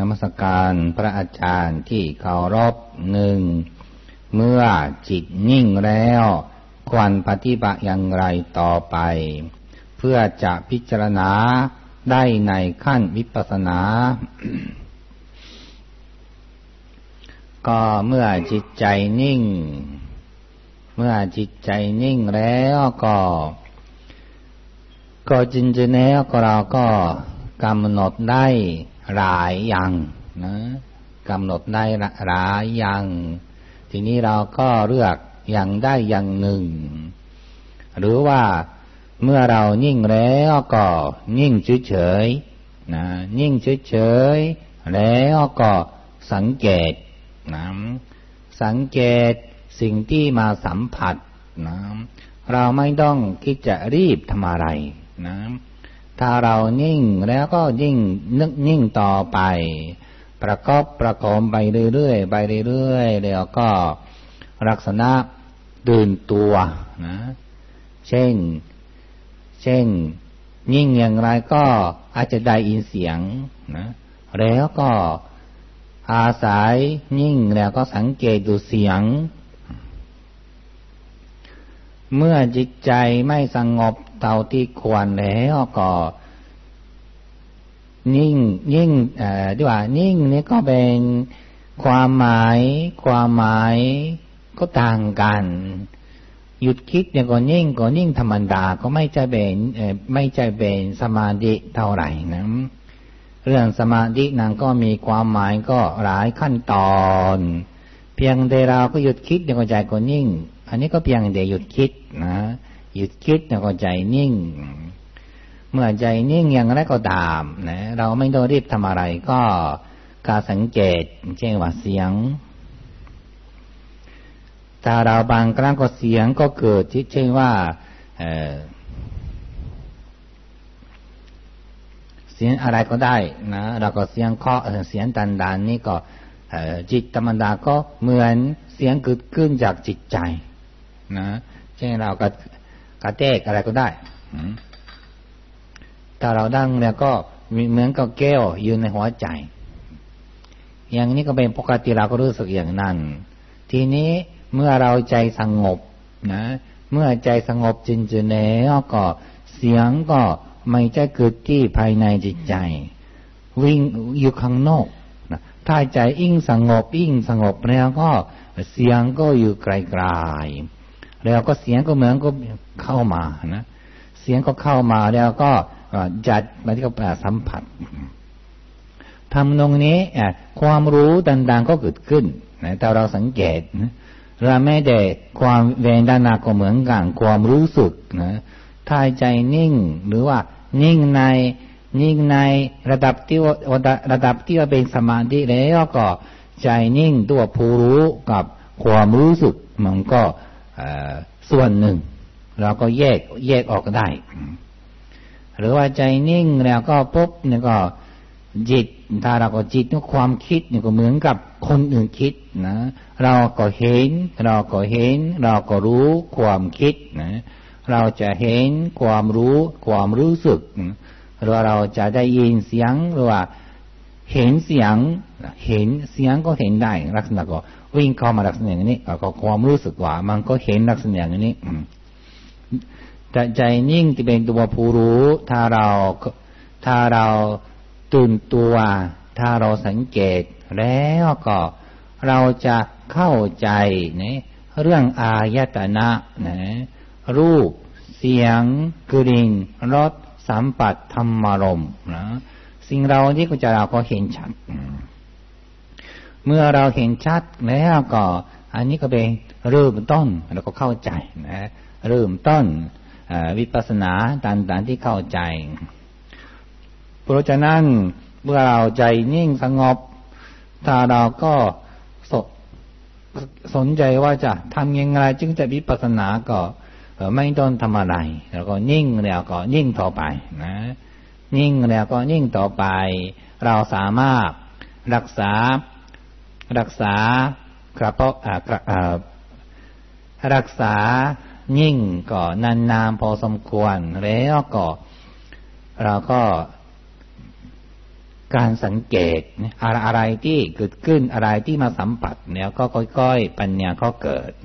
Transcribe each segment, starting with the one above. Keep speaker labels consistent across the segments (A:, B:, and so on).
A: นมัสการพระอาจารย์ที่เคารพหนึ่งเมื่อจิตนิ่งแล้วควรปฏิบัติอย่างไรต่อไปเพื่อจะพิจารณาได้ในขั้นวิปัสสนา ก็เมื่อจิตใจนิ่งแล้วก็จริงๆแล้วก็เราก็กำหนดได้หลายอย่างนะกำหนดได้หลายอย่างทีนี้เราก็เลือกอย่างได้อย่างหนึ่งหรือว่าเมื่อเรานิ่งแล้วก็นิ่งเฉยๆนะนิ่งเฉยๆแล้วก็สังเกตนะสังเกตสิ่งที่มาสัมผัสนะเราไม่ต้องคิดจะรีบทำอะไรนะถ้าเรานิ่งแล้วก็ยิ่งนึกนิ่งต่อไปประกอบไปเรื่อยๆไปเรื่อยๆแล้วก็ลักษณะตื่นตัวนะเช่นนิ่งอย่างไรก็อาจจะได้ยินเสียงนะแล้วก็อาศัยนิ่งแล้วก็สังเกตดูเสียงเมื่อจิตใจไม่สงบเท่าที่ควรแล้วก็นิ่งดีกว่านิ่งนี่ก็เป็นความหมายก็ต่างกันหยุดคิดเนี่ยก็นิ่งธรรมดาก็ไม่ใช่เป็นสมาธิเท่าไหร่นะเรื่องสมาธินั้นก็มีความหมายก็หลายขั้นตอนเพียงแต่เราก็หยุดคิดเนี่ยก็ใจก็นิ่งอันนี้ก็เพียงแต่หยุดคิดนะหยุดคิดเนี่ยก็ใจนิ่งเมื่อใจนิ่งอย่างไรก็ตามนะเราไม่ต้องรีบทำอะไรก็การสังเกตเช่นว่าเสียงถ้าเราบางครั้งก็เสียงก็เกิดเช่นว่าเสียงอะไรก็ได้นะเราก็เสียงเคาะเสียงดันๆนี่ก็จิตธรรมดาก็เหมือนเสียงเกิดขึ้นจากจิตใจนะเช่นเรากระแทกอะไรก็ได้ถ้าเราดังแล้วก็เหมือนกับแก้วอยู่ในหัวใจอย่างนี้ก็เป็นปกติเราก็รู้สึกอย่างนั้นทีนี้เมื่อเราใจสงบนะเมื่อใจสงบจริงๆแล้วก็เสียงก็ไม่ใช่เกิดที่ภายในจิตใจวิ่งอยู่ข้างนอกนะถ้าใจสงบแล้วก็เสียงก็อยู่ไกลๆแล้วก็เสียงก็เหมือนก็เข้ามานะเสียงก็เข้ามาแล้วก็จัดมาที่สัมผัสทำตรงนี้ความรู้ต่างๆก็เกิดขึ้นนะแต่เราสังเกตนะเราไม่ได้ความเวทนาก็เหมือนกันความรู้สึกนะถ้าใจนิ่งหรือว่านิ่งในระดับที่ว่าเป็นสมาธิแล้วก็ใจนิ่งตัวผู้รู้กับความรู้สึกมันก็ส่วนหนึ่งเราก็แยกออกได้หรือว่าใจนิ่งแล้วก็ปุ๊บเนี่ยก็จิตถ้าเราก็จิตเนี่ยความคิดเนี่ยก็เหมือนกับคนอื่นคิดนะเราก็เห็นเราก็รู้ความคิดนะเราจะเห็นความรู้สึกหรือว่าเราจะได้ยินเสียงหรือว่าเห็นเสียงก็เห็นได้ลักษณะก็วิ่งเข้ามาลักษณะอย่างนี้ก็ความรู้สึกว่ามันก็เห็นลักษณะอย่างนี้แต่ใจนิ่งที่เป็นตัวผู้รู้ถ้าเราตื่นตัวถ้าเราสังเกตแล้วก็เราจะเข้าใจนะเรื่องอายตนะนะรูปเสียงกลิ่นรสสัมผัสธรรมารมณ์นะสิ่งเราที่เราก็เห็นชัดเมื่อเราเห็นชัดแล้วก็อันนี้ก็เป็นเริ่มต้นแล้วก็เข้าใจนะเริ่มต้นวิปัสสนาต่างๆที่เข้าใจเพราะฉะนั้นเมื่อเราใจนิ่งสงบถ้าเราก็สนใจว่าจะทำยังไงจึงจะวิปัสสนาก็ไม่ต้องทำอะไรแล้วก็นิ่งแล้วก็นิ่งต่อไปนะนิ่งแล้วก็นิ่งต่อไปเราสามารถรักษารักษานิ่งก็นานๆพอสมควรแล้วก็เราก็การสังเกตอะไรที่เกิดขึ้นอะไรที่มาสัมผัสเนี่ยก็ค่อยๆปัญญาก็เกิด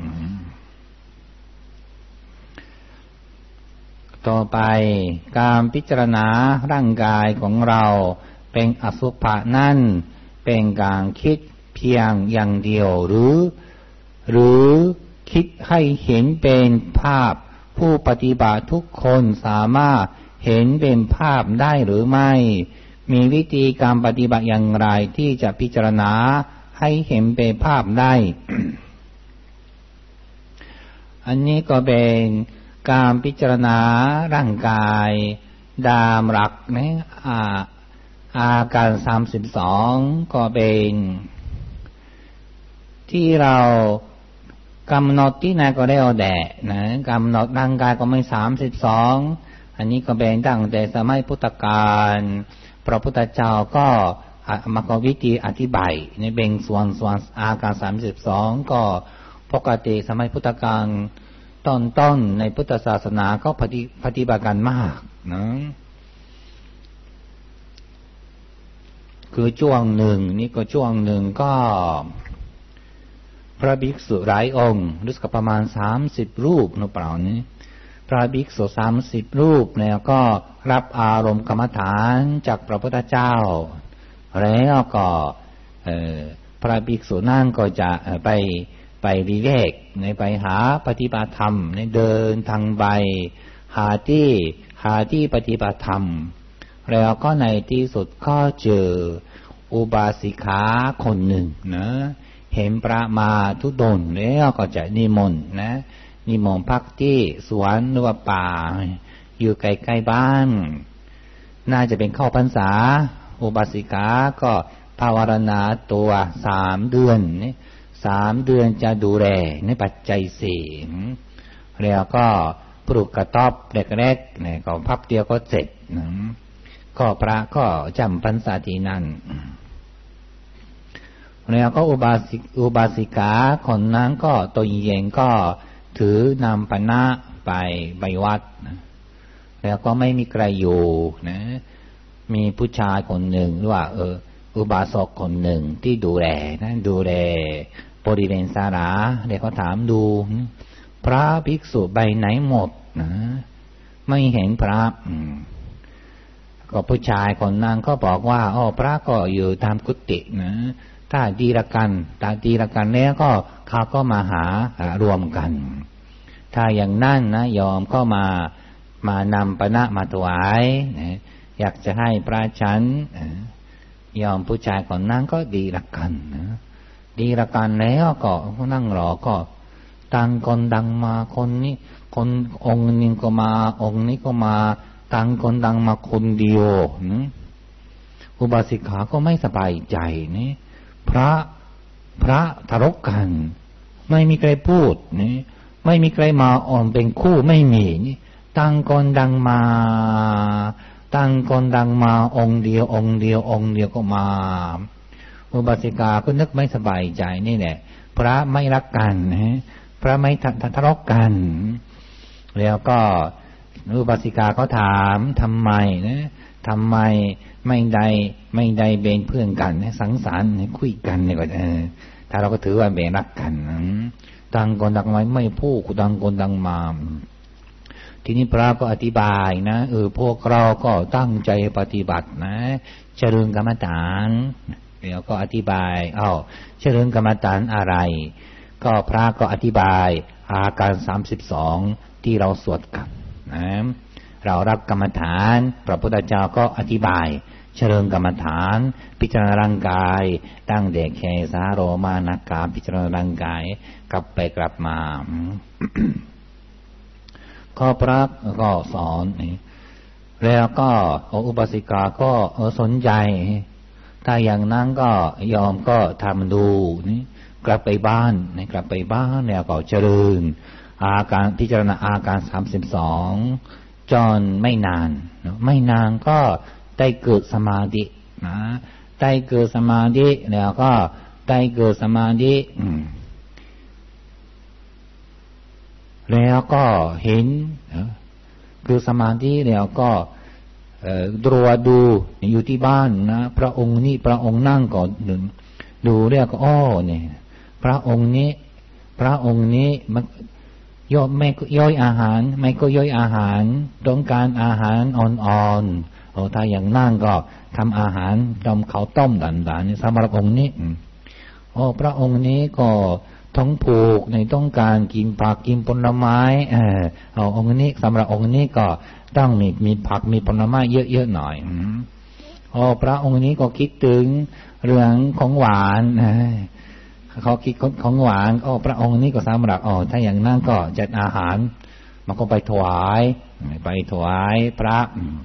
A: ต่อไปการพิจารณาร่างกายของเราเป็นอสุภะนั่นเป็นการคิดเพียงอย่างเดียวหรือคิดให้เห็นเป็นภาพผู้ปฏิบัติทุกคนสามารถเห็นเป็นภาพได้หรือไม่มีวิธีการปฏิบัติอย่างไรที่จะพิจารณาให้เห็นเป็นภาพได้ อันนี้ก็เป็นการพิจารณาร่างกายตามหลักนะอาการ32ก็เป็นที่เรากำหนดที่ไหนก็ได้เอาแดะนะกำหนดร่างกายก็ไม่32อันนี้ก็เป็นตั้งแต่สมัยพุทธกาลพระพุทธเจ้าก็มาก็วิธีอธิบายในเบ่งส่วนอาการ32ก็ปกติสมัยพุทธกาลต้นในพุทธศาสนาก็ปฏิบัติกันมากนะคือช่วงหนึ่งนี่ก็ช่วงหนึ่งก็พระภิกษุหลายองค์รู้สึกประมาณ30รูปนะเปล่านี้พระภิกษุ30รูปแล้วก็รับอารมณ์กรรมฐานจากพระพุทธเจ้าแล้วก็พระภิกษุนั่นก็จะไปวิเวกไปหาปฏิบัติธรรมเดินทางใบหาที่ปฏิบัติธรรมแล้วก็ในที่สุดก็เจออุบาสิกาคนหนึ่งนะเห็นพระมาธุดงค์แล้วก็จะนิมนต์นะนิมนต์พักที่สวนหรือว่าป่าอยู่ใกล้ๆบ้านน่าจะเป็นเข้าพรรษาอุบาสิกาก็ภาวนาตัว3 เดือนนี่3 เดือนจะดูแลในปัจจัย4แล้วก็ปลูกกระต๊อบเล็กๆเนี่ยก็พับเดียวก็เสร็จนะก็พระก็จำพรรษาที่นั่นแล้วก็อุบาสิกาคนนั้นก็ตัวเองก็ถือนำปณะไปวัดนะแล้วก็ไม่มีใครอยู่นะมีผู้ชายคนหนึ่งหรือว่าอุบาสกคนหนึ่งที่ดูแลนะดูแลบริเวณศาลาเดี๋ยวเขาถามดูพระภิกษุไปไหนหมดนะไม่เห็นพระก็ผู้ชายคนนั้นก็บอกว่าพระก็อยู่ตามกุฏินะถ้าดีละกันแล้วก็เขาก็มาหารวมกันถ้าอย่างนั้นนะยอมก็มานำปณะมาถวายนะอยากจะให้พระฉันยอมผู้ชายคนนั้นก็ดีละกันนะดีละกันแล้วก็นั่งรอก็ต่างคนต่างมาคนนี้คนองค์นี้ก็มาองค์นี้ก็มาต่างคนต่างมาคนเดียวนะอุบาสิกาก็ไม่สบายใจนี่พระทะเลาะกันไม่มีใครพูดนี่ไม่มีใครมาอ่อนเป็นคู่ไม่มีนี่ต่างคนต่างมาองค์เดียวก็มาอุบาสิกาก็นึกไม่สบายใจนี่แหละพระไม่รักกันนะพระไม่ทะเลาะกันแล้วก็อุบาสิกาก็ถามทำไมไม่ได้เป็นเพื่อนกันสังสรรค์คุยกันเนี่ยก็ถ้าเราก็ถือว่าเป็นรักกันต่างคนต่างไม่พูดต่างคนต่างมาทีนี้พระก็อธิบายนะพวกเราก็ตั้งใจปฏิบัตินะเจริญกรรมฐานแล้วก็อธิบายเจริญกรรมฐานอะไรก็พระก็อธิบายอาการ32ที่เราสวดกันนะเรารับกรรมฐานพระพุทธเจ้าก็อธิบายเจริญกรรมฐานพิจารณาร่างกายตั้งแต่แขนสาโรมานาคาพิจารณาร่างกายกลับไปกลับมา ก็พระก็สอนแล้วก็อุบาสิกาก็สนใจถ้าอย่างนั้นก็ยอมก็ทำดูนี่กลับไปบ้านแล้วก็เจริญอาการพิจารณาอาการ32จนไม่นานก็ได้เกิดสมาธินะได้เกิดสมาธิแล้วก็ได้เกิดสมาธิแล้วก็เห็นคือสมาธิแล้วก็ตรวจดูอยู่ที่บ้านนะพระองค์นี้พระองค์นั่งก่อนดูเรียกอ้อเนี่ยพระองค์นี้มันไม่ย่อยอาหารไม่ก็ย่อยอาหารต้องการอาหารอ่อนๆถ้าอย่างนั่งก็ทำอาหารทำข้าวต้มต่างๆนี่สำหรับองค์นี้พระองค์นี้ก็ท้องผูกในต้องการกินผักกินผลไม้องค์นี้สำหรับองค์นี้ก็ต้องมีผักมีผลไม้เยอะๆหน่อยพระองค์นี้ก็คิดถึงเรื่องของหวานเขาคิดของหวานพระองค์นี้ก็สำหรับถ้าอย่างนั้นก็จัดอาหารมันก็ไปถวายพระ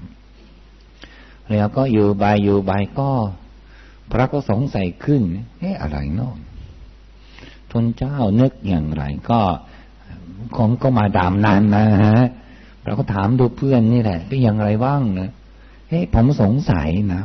A: แล้วก็อยู่ไปก็พระก็สงสัยขึ้นอะไรเนาะทุนเจ้านึกอย่างไรก็มาดามนานนะฮะเราก็ถามดูเพื่อนนี่แหละเป็นอย่างไรบ้างนะผมสงสัย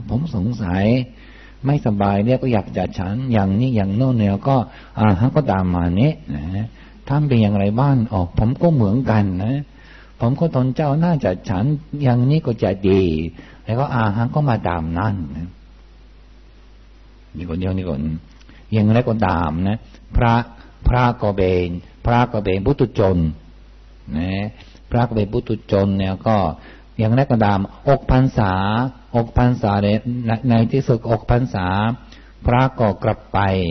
A: ไม่สบายเนี่ยก็อยากจะฉันอย่างนี้อย่างโน้นเนี่ยก็ก็ตามมาเนี่ยนะท่านเป็นอย่างไรบ้างผมก็เหมือนกันนะผมก็ทนเจ้าน่าจะฉันอย่างนี้ก็จะดีแล้วก็ก็มาตามนั่นนะนี่คนเดียวอย่างไรก็ตามนะพระก็เป็นปุถุชนนะพระก็เป็นปุถุชนเนี่ยก็อย่างไรก็ตาม6 พรรษาในที่สุด6 พรรษาพระก็กลับ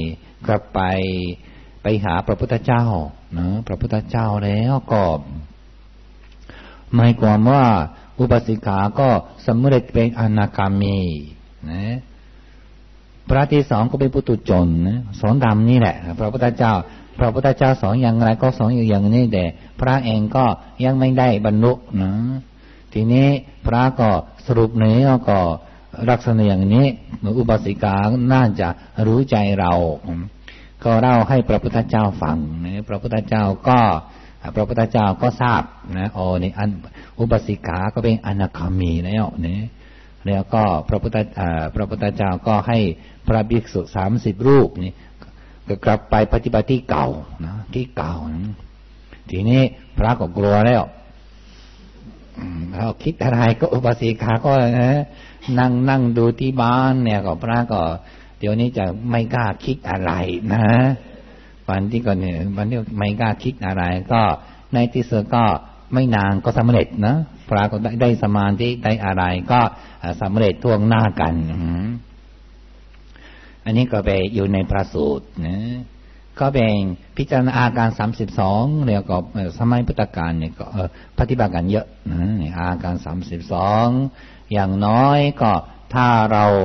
A: ไปหาพระพุทธเจ้านะพระพุทธเจ้าแล้วก็หมายความว่าอุบาสิกาก็สำเร็จเป็นอนาคามีนะพระที่2ก็เป็นปุถุชนนะสอนธรรมนี่แหละพระพุทธเจ้าสอนอย่างไรก็สอนอย่างนี้แต่พระเองก็ยังไม่ได้บรรลุนะทีนี้พระก็สรุปเนื้อก็ลักษณะอย่างนี้อุบาสิกาน่าจะรู้ใจเราก็เล่าให้พระพุทธเจ้าฟังนะพระพุทธเจ้าก็ทราบนะนี่อุบาสิกาก็เป็นอนาคามีแล้วเนี่ยแล้วก็พระพุทธเจ้าก็ให้พระภิกษุ30 รูปนี่ก็กลับไปปฏิบัติที่เก่านะที่เก่าทีนี้พระก็กลัวแล้วเขาคิดอะไรก็อุบาสิกาก็นั่งดูที่บ้านเนี่ยก็พระก็เดี๋ยวนี้จะไม่กล้าคิดอะไรนะวันที่ไม่กล้าคิดอะไรก็ในที่สุดก็ไม่นานก็สำเร็จนะพระก็ได้สมาธิได้อะไรก็สำเร็จท่วงหน้ากันอันนี้ก็ไปอยู่ในพระสูตรนะก็เป็นพิจารณาอาการ32แล้วก็สมัยพุทธกาลเนี่ยก็ปฏิบัติกันเยอะนะอาการ32อย่างน้อยก็ถ้า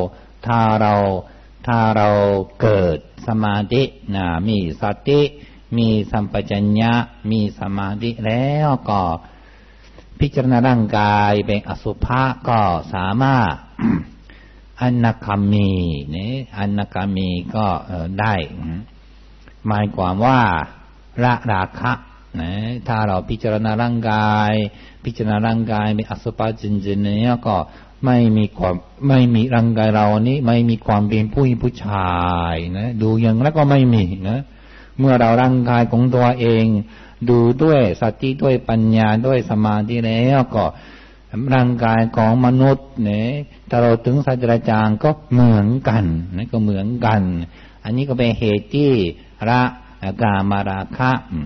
A: เราเกิดสมาธินะมีสติมีสัมปชัญญะมีสมาธิแล้วก็พิจารณาร่างกายเป็นอสุภะก็สามารถอนาคามีเนี่ยอนาคามีก็ได้หมายความว่าละราคะนะถ้าเราพิจารณาร่างกายเป็นอสุภะจริงๆเนี่ยก็ไม่มีร่างกายเรานี้ไม่มีความเป็นผู้ชายนะดูอย่างแล้วก็ไม่มีนะเมื่อเราร่างกายของตัวเองดูด้วยสติด้วยปัญญาด้วยสมาธิแล้วก็ร่างกายของมนุษย์เนี่ยถ้าเราถึงสัจจางก็เหมือนกันนะก็เหมือนกันอันนี้ก็เป็นเหตุที่ละกามราคะ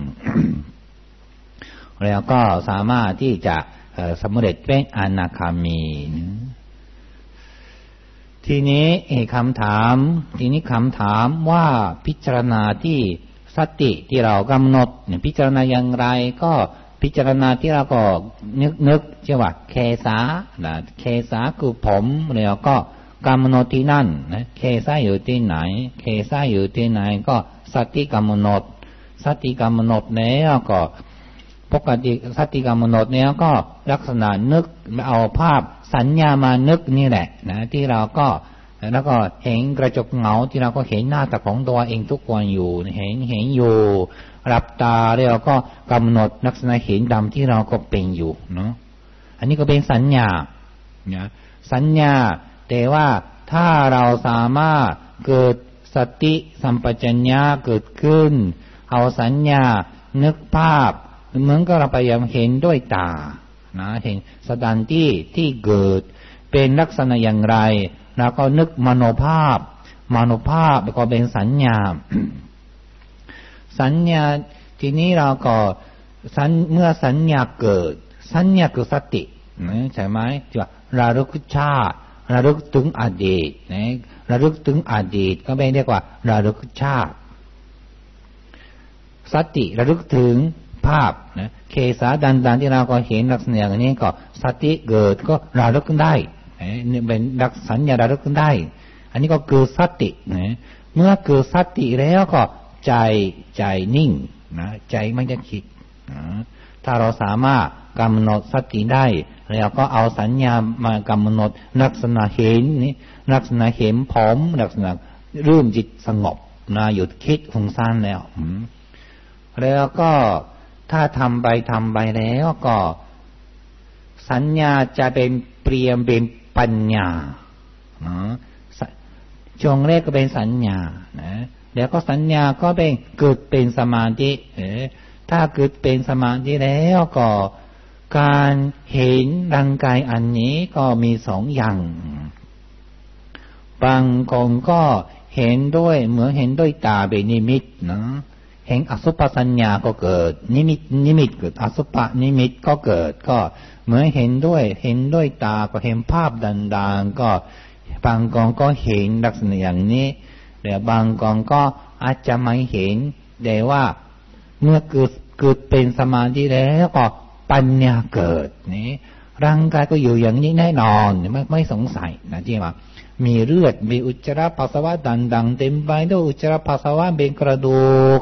A: แล้วก็สามารถที่จะสำเร็จเป็นอนาคามีทีนี้คำถามว่าพิจารณาที่สติที่เรากำหนดพิจารณาอย่างไรก็พิจารณาที่เราก็นึกใช่ว่าเคสาเคสาคือผมแล้วก็กำหนดที่นั่นนะเคสาอยู่ที่ไหนเคสาอยู่ที่ไหนก็สติกำหนดแล้วก็ปกติสติกำหนดแล้วก็ลักษณะนึกเอาภาพสัญญามานึกนี่แหละนะที่เราก็แล้วก็เห็นกระจกเงาที่เราก็เห็นหน้าตาของตัวเองทุกวันอยู่เห็นอยู่หลับตาแล้วก็กำหนดลักษณะเห็นดำที่เราก็เป็นอยู่เนาะอันนี้ก็เป็นสัญญาสัญญาแต่ว่าถ้าเราสามารถเกิดสติสัมปชัญญะเกิดขึ้นเอาสัญญานึกภาพเหมือนกับเราพยายามเห็นด้วยตานะเห็นสถานที่เกิดเป็นลักษณะอย่างไรเราก็นึกมโนภาพก็เป็นสัญญา สัญญาทีนี้เราก็เมื่อสัญญาเกิดสัญญาคือสติใช่ไหมที่ว่าระลึกชาติระลึกถึงอดีตระลึกถึงอดีตก็ไม่เรียกว่าระลึกชาติสติระลึกถึงภาพนะเคสาดันที่เราก็เห็นลักษณะอย่างนี้ก็สติเกิดก็ระลึกได้นี่เป็นลักษณะสัญญาระลึกได้อันนี้ก็คือสตินะเมื่อเกิดสติแล้วก็ใจนิ่งนะใจไม่จะคิดนะถ้าเราสามารถกำหนดสติได้แล้วก็เอาสัญญามากำหนดลักษณะเห็นนี่ลักษณะเห็นผมลักษณะรื่นจิตสงบนะหยุดคิดฟุ้งซ่านแล้วก็ถ้าทำไปแล้วก็สัญญาจะเป็นเปลี่ยนเป็นปัญญาช่วงแรกก็เป็นสัญญานะแล้วก็สัญญาก็เป็นเกิดเป็นสมาธิถ้าเกิดเป็นสมาธิแล้วก็การเห็นร่างกายอันนี้ก็มีสองอย่างบางคนก็เห็นด้วยเหมือนเห็นด้วยตาเป็นนิมิตนะเห็นอสุภสัญญาก็เกิดนิมิตเกิดอสุภนิมิตก็เกิดก็เหมือนเห็นด้วยตาก็เห็นภาพดังๆก็บางคนก็เห็นลักษณะอย่างนี้แต่บางคนก็อาจจะไม่เห็นแต่ว่าเมื่อเกิดเป็นสมาธิแล้วก็ปัญญาเกิดนี่ร่างกายก็อยู่อย่างนี้แน่นอนไม่สงสัยนะที่ว่ามีเลือดมีอุจจาระปัสสาวะดังๆเต็มไปด้วยอุจจาระปัสสาวะเป็นกระดูก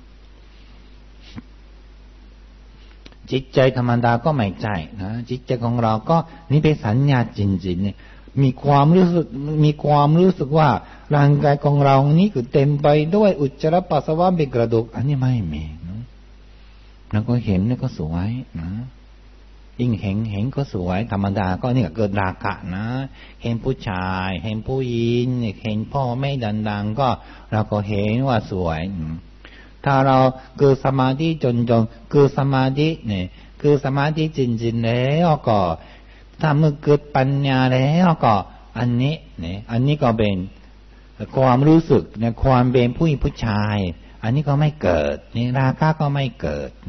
A: จิตใจธรรมดาก็ไม่ใช่นะจิตใจของเราก็นี่เป็นสัญญาจริงๆนี่มีความรู้สึกว่าร่างกายของเรานี้คือเต็มไปด้วยอุจจาระปัสสาวะเป็นกระดูกอันนี้ไม่มีนะแล้วก็เห็นนี่ก็สวยนะยิ่งเห็นก็สวยธรรมดาก็นี่ก็เกิดราคะนะเห็นผู้ชายเห็นผู้หญิงเห็นพ่อแม่ดังๆก็เราก็เห็นว่าสวยถ้าเราเกิดสมาธิจนเกิดสมาธิเนี่ยคือสมาธิจริงๆแล้วก็ถ้าเมื่อเกิดปัญญาแล้วก็อันนี้เนี่ยอันนี้ก็เป็นความรู้สึกเนี่ยความเป็นผู้หญิงผู้ชายอันนี้ก็ไม่เกิดนี่ราคะก็ไม่เกิด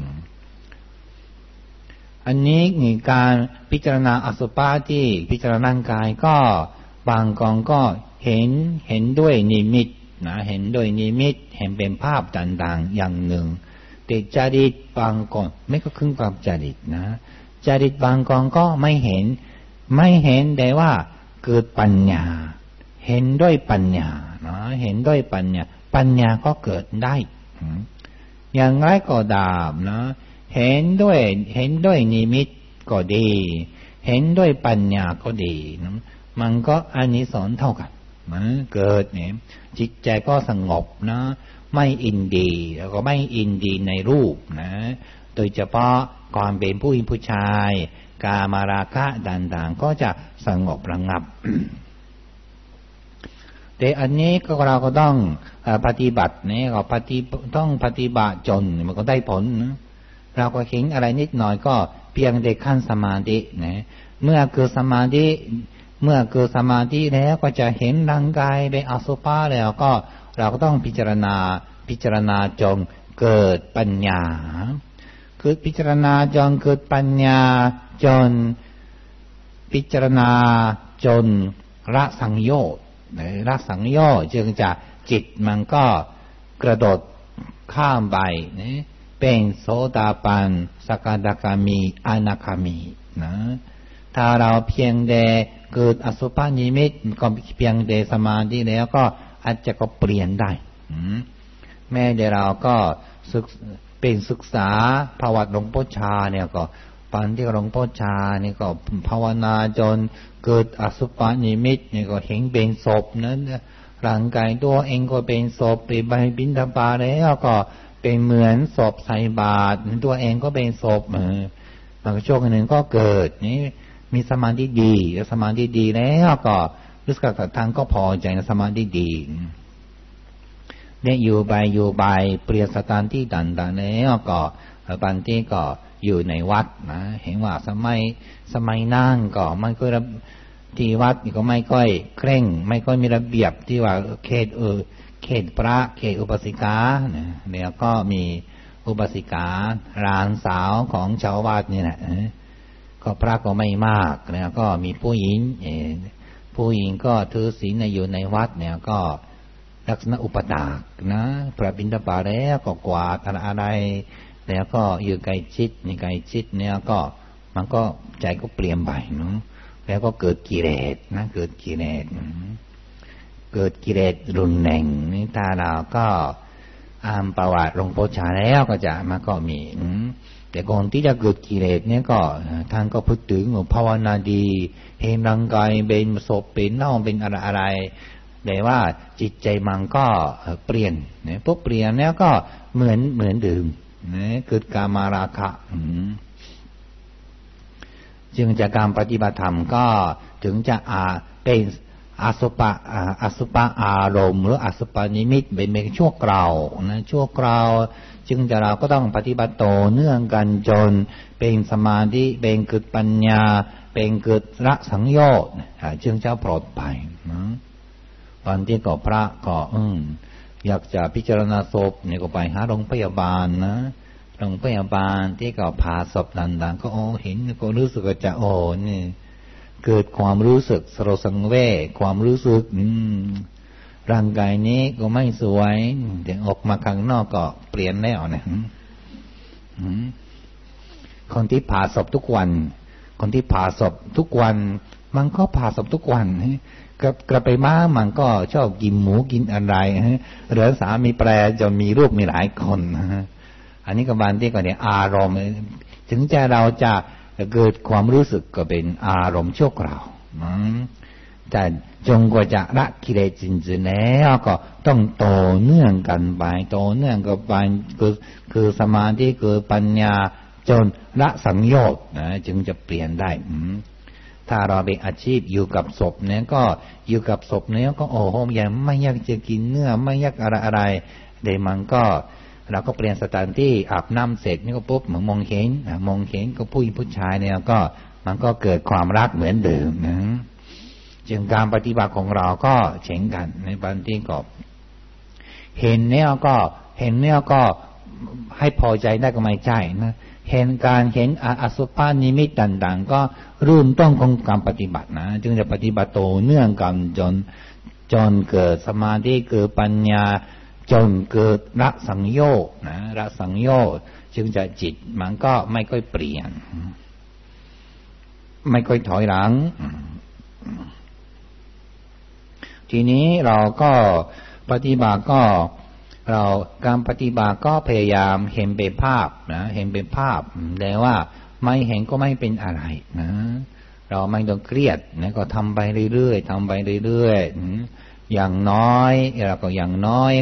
A: อันนี้นี่การพิจารณาอสุภะที่พิจารณาร่างกายก็บางกองก็เห็นด้วยนิมิตนะเห็นด้วยนิมิตเห็นเป็นภาพต่างๆอย่างหนึ่งแต่จริตบางกองไม่ก็ครึ่งกับจริตนะจริตบางกองก็ไม่เห็นแต่ว่าเกิดปัญญาเห็นด้วยปัญญานะเห็นด้วยปัญญาก็เกิดได้อย่างไรก็ตามนะเห็นด้วยนิมิตก็ดีเห็นด้วยปัญญาก็ดีนะมันก็อานิสงส์เท่ากันมันเกิดเนี่ยจิตใจก็สงบนะไม่อินดีแล้วก็ไม่อินดีในรูปนะโดยเฉพาะความเป็นผู้หญิงผู้ชายกามราคะต่างๆก็จะสงบระงับ แต่อันนี้ก็เราก็ต้องปฏิบัติเนี่ยก็ต้องปฏิบัติจนมันก็ได้ผลนะเราก็เห็นอะไรนิดหน่อยก็เพียงแต่ขั้นสมาธินะเมื่อเกิดสมาธิแล้วก็จะเห็นร่างกายเป็นอสุภะแล้วก็เราก็ต้องพิจารณาจนเกิดปัญญาคือพิจารณาจนเกิดปัญญาจนพิจารณาจนละสังโยชน์จึงจะจิตมันก็กระโดดข้ามไปนะเป็นโสดาปันสกทาคามีอนาคามีนะถ้าเราเพียงแต่เกิดอสุภนิมิตก็เพียงแต่สมาธิแล้วก็อาจจะก็เปลี่ยนได้แม้แต่เราก็ศึกษาประวัติหลวงพ่อชาเนี่ยก็ตอนที่หลวงพ่อชานี่ก็ภาวนาจนเกิดอสุภนิมิตนี่ก็เห็นเป็นศพนั้นร่างกายตัวเองก็เป็นศพไปบิณฑบาตแล้วก็เป็นเหมือนศพใส่บาตรตัวเองก็เป็นศพบางช่วงหนึ่งก็เกิดนี่มีสมาธิดีแล้วก็รู้สึกกับทางก็พอใจนะสมาธิดีเนี่ยอยู่ไปเปลี่ยนสถานที่ต่างๆแล้วก็บางทีก็อยู่ในวัดนะเห็นว่าสมัยนั่งก็มันก็ที่วัดนี่ก็ไม่ค่อยเคร่งไม่ค่อยมีระเบียบที่ว่าเขตพระเขตอุปสิกาเนี่ยก็มีอุปสิกาหลานสาวของชาววัดนี่แหละก็พระก็ไม่มากเนี่ยก็มีผู้หญิงก็ถือศีลอยู่ในวัดเนี่ยก็ลักษณะอุปถากนะพระบิณฑบาตแล้วก็กวาดอะไรแล้วก็อยู่ใกล้ชิดเนี่ยก็มันก็ใจก็เปลี่ยนไปเนาะแล้วก็เกิดกิเลสนะเกิดกิเลสรุนแรงนี่ถ้าเราก็อ่านประวัติหลวงพ่อชาแล้วก็จะมาก็มีแต่ก่อนที่จะเกิดกิเลสเนี่ยก็ท่านก็พูดถึงภาวนาดีเห็นร่างกายเป็นศพเป็นเน่าเป็นอะไรแต่ว่าจิตใจมันก็เปลี่ยนเนี่ยพวกเปลี่ยนแล้วก็เหมือนเดิมนะเกิดกามราคะจึงจากการปฏิบัติธรรมก็ถึงจะเป็นอสุปอารมณ์หรืออสุปนิมิตเป็นชั่วคราวนะชั่วคราวจึงจะเราก็ต้องปฏิบัติต่อเนื่องกันจนเป็นสมาธิเป็นเกิดปัญญาเป็นเกิดละสังโยชน์จึงจะปลอดภัยนะตอนที่ก็พระก็อยากจะพิจารณาศพเนี่ยก็ไปหาโรงพยาบาลนะโรงพยาบาลที่ก็ผ่าศพต่างๆก็เห็นก็รู้สึกว่าจะนี่เกิดความรู้สึกสลดสังเวชความรู้สึกร่างกายนี้ก็ไม่สวยแต่ออกมาข้างนอกก็เปลี่ยนแล้วนะคนที่ผ่าศพทุกวันมันก็ผ่าศพทุกวันกระไปม้ามันก็ชอบกินหมูกินอะไรเหลือสามีแปรจะมีลูกมีหลายคนอันนี้ก็บางที่ก็เนี่ยอารมณ์ถึงจะเราจะเกิดความรู้สึกก็เป็นอารมณ์ชั่วคราวแต่จงกว่าจะละกิเลสจริงๆแล้วก็ต้องต่อเนื่องกันไปคือสมาธิคือปัญญาจนละสังโยชน์นะจึงจะเปลี่ยนได้ถ้าเราเป็นอาชีพอยู่กับศพเนี่ยก็อยู่กับศพเนี่ยก็ยังไม่อยากจะกินเนื้อไม่อยากอะไรเดี๋ยวมันก็เราก็เปลี่ยนสถานที่อาบน้ำเสร็จนี่ก็ปุ๊บเหมือนมองเห็นก็ผู้ชายเนี่ยก็มันก็เกิดความรักเหมือนเดิมนะจึงการปฏิบัติของเราก็เช่นกันในบางที่ก็เห็นเนี่ยก็ให้พอใจได้ก็ไม่ใช่นะเห็นอสุภนิมิตต่างๆก็รุ่นต้องของการปฏิบัตินะจึงจะปฏิบัติโตเนื่องกันจนเกิดสมาธิเกิดปัญญาจนเกิดละสังโยชน์นะละสังโยชน์จึงจะจิตมันก็ไม่ค่อยเปลี่ยนไม่ค่อยถอยหลังทีนี้เราก็ปฏิบัติก็การปฏิบัติก็พยายามเห็นเป็นภาพนะเห็นเป็นภาพแต่ว่าไม่เห็นก็ไม่เป็นอะไรนะเราไม่ต้องเครียดนะก็ทำไปเรื่อยอย่างน้อยเราก็อย่างน้อย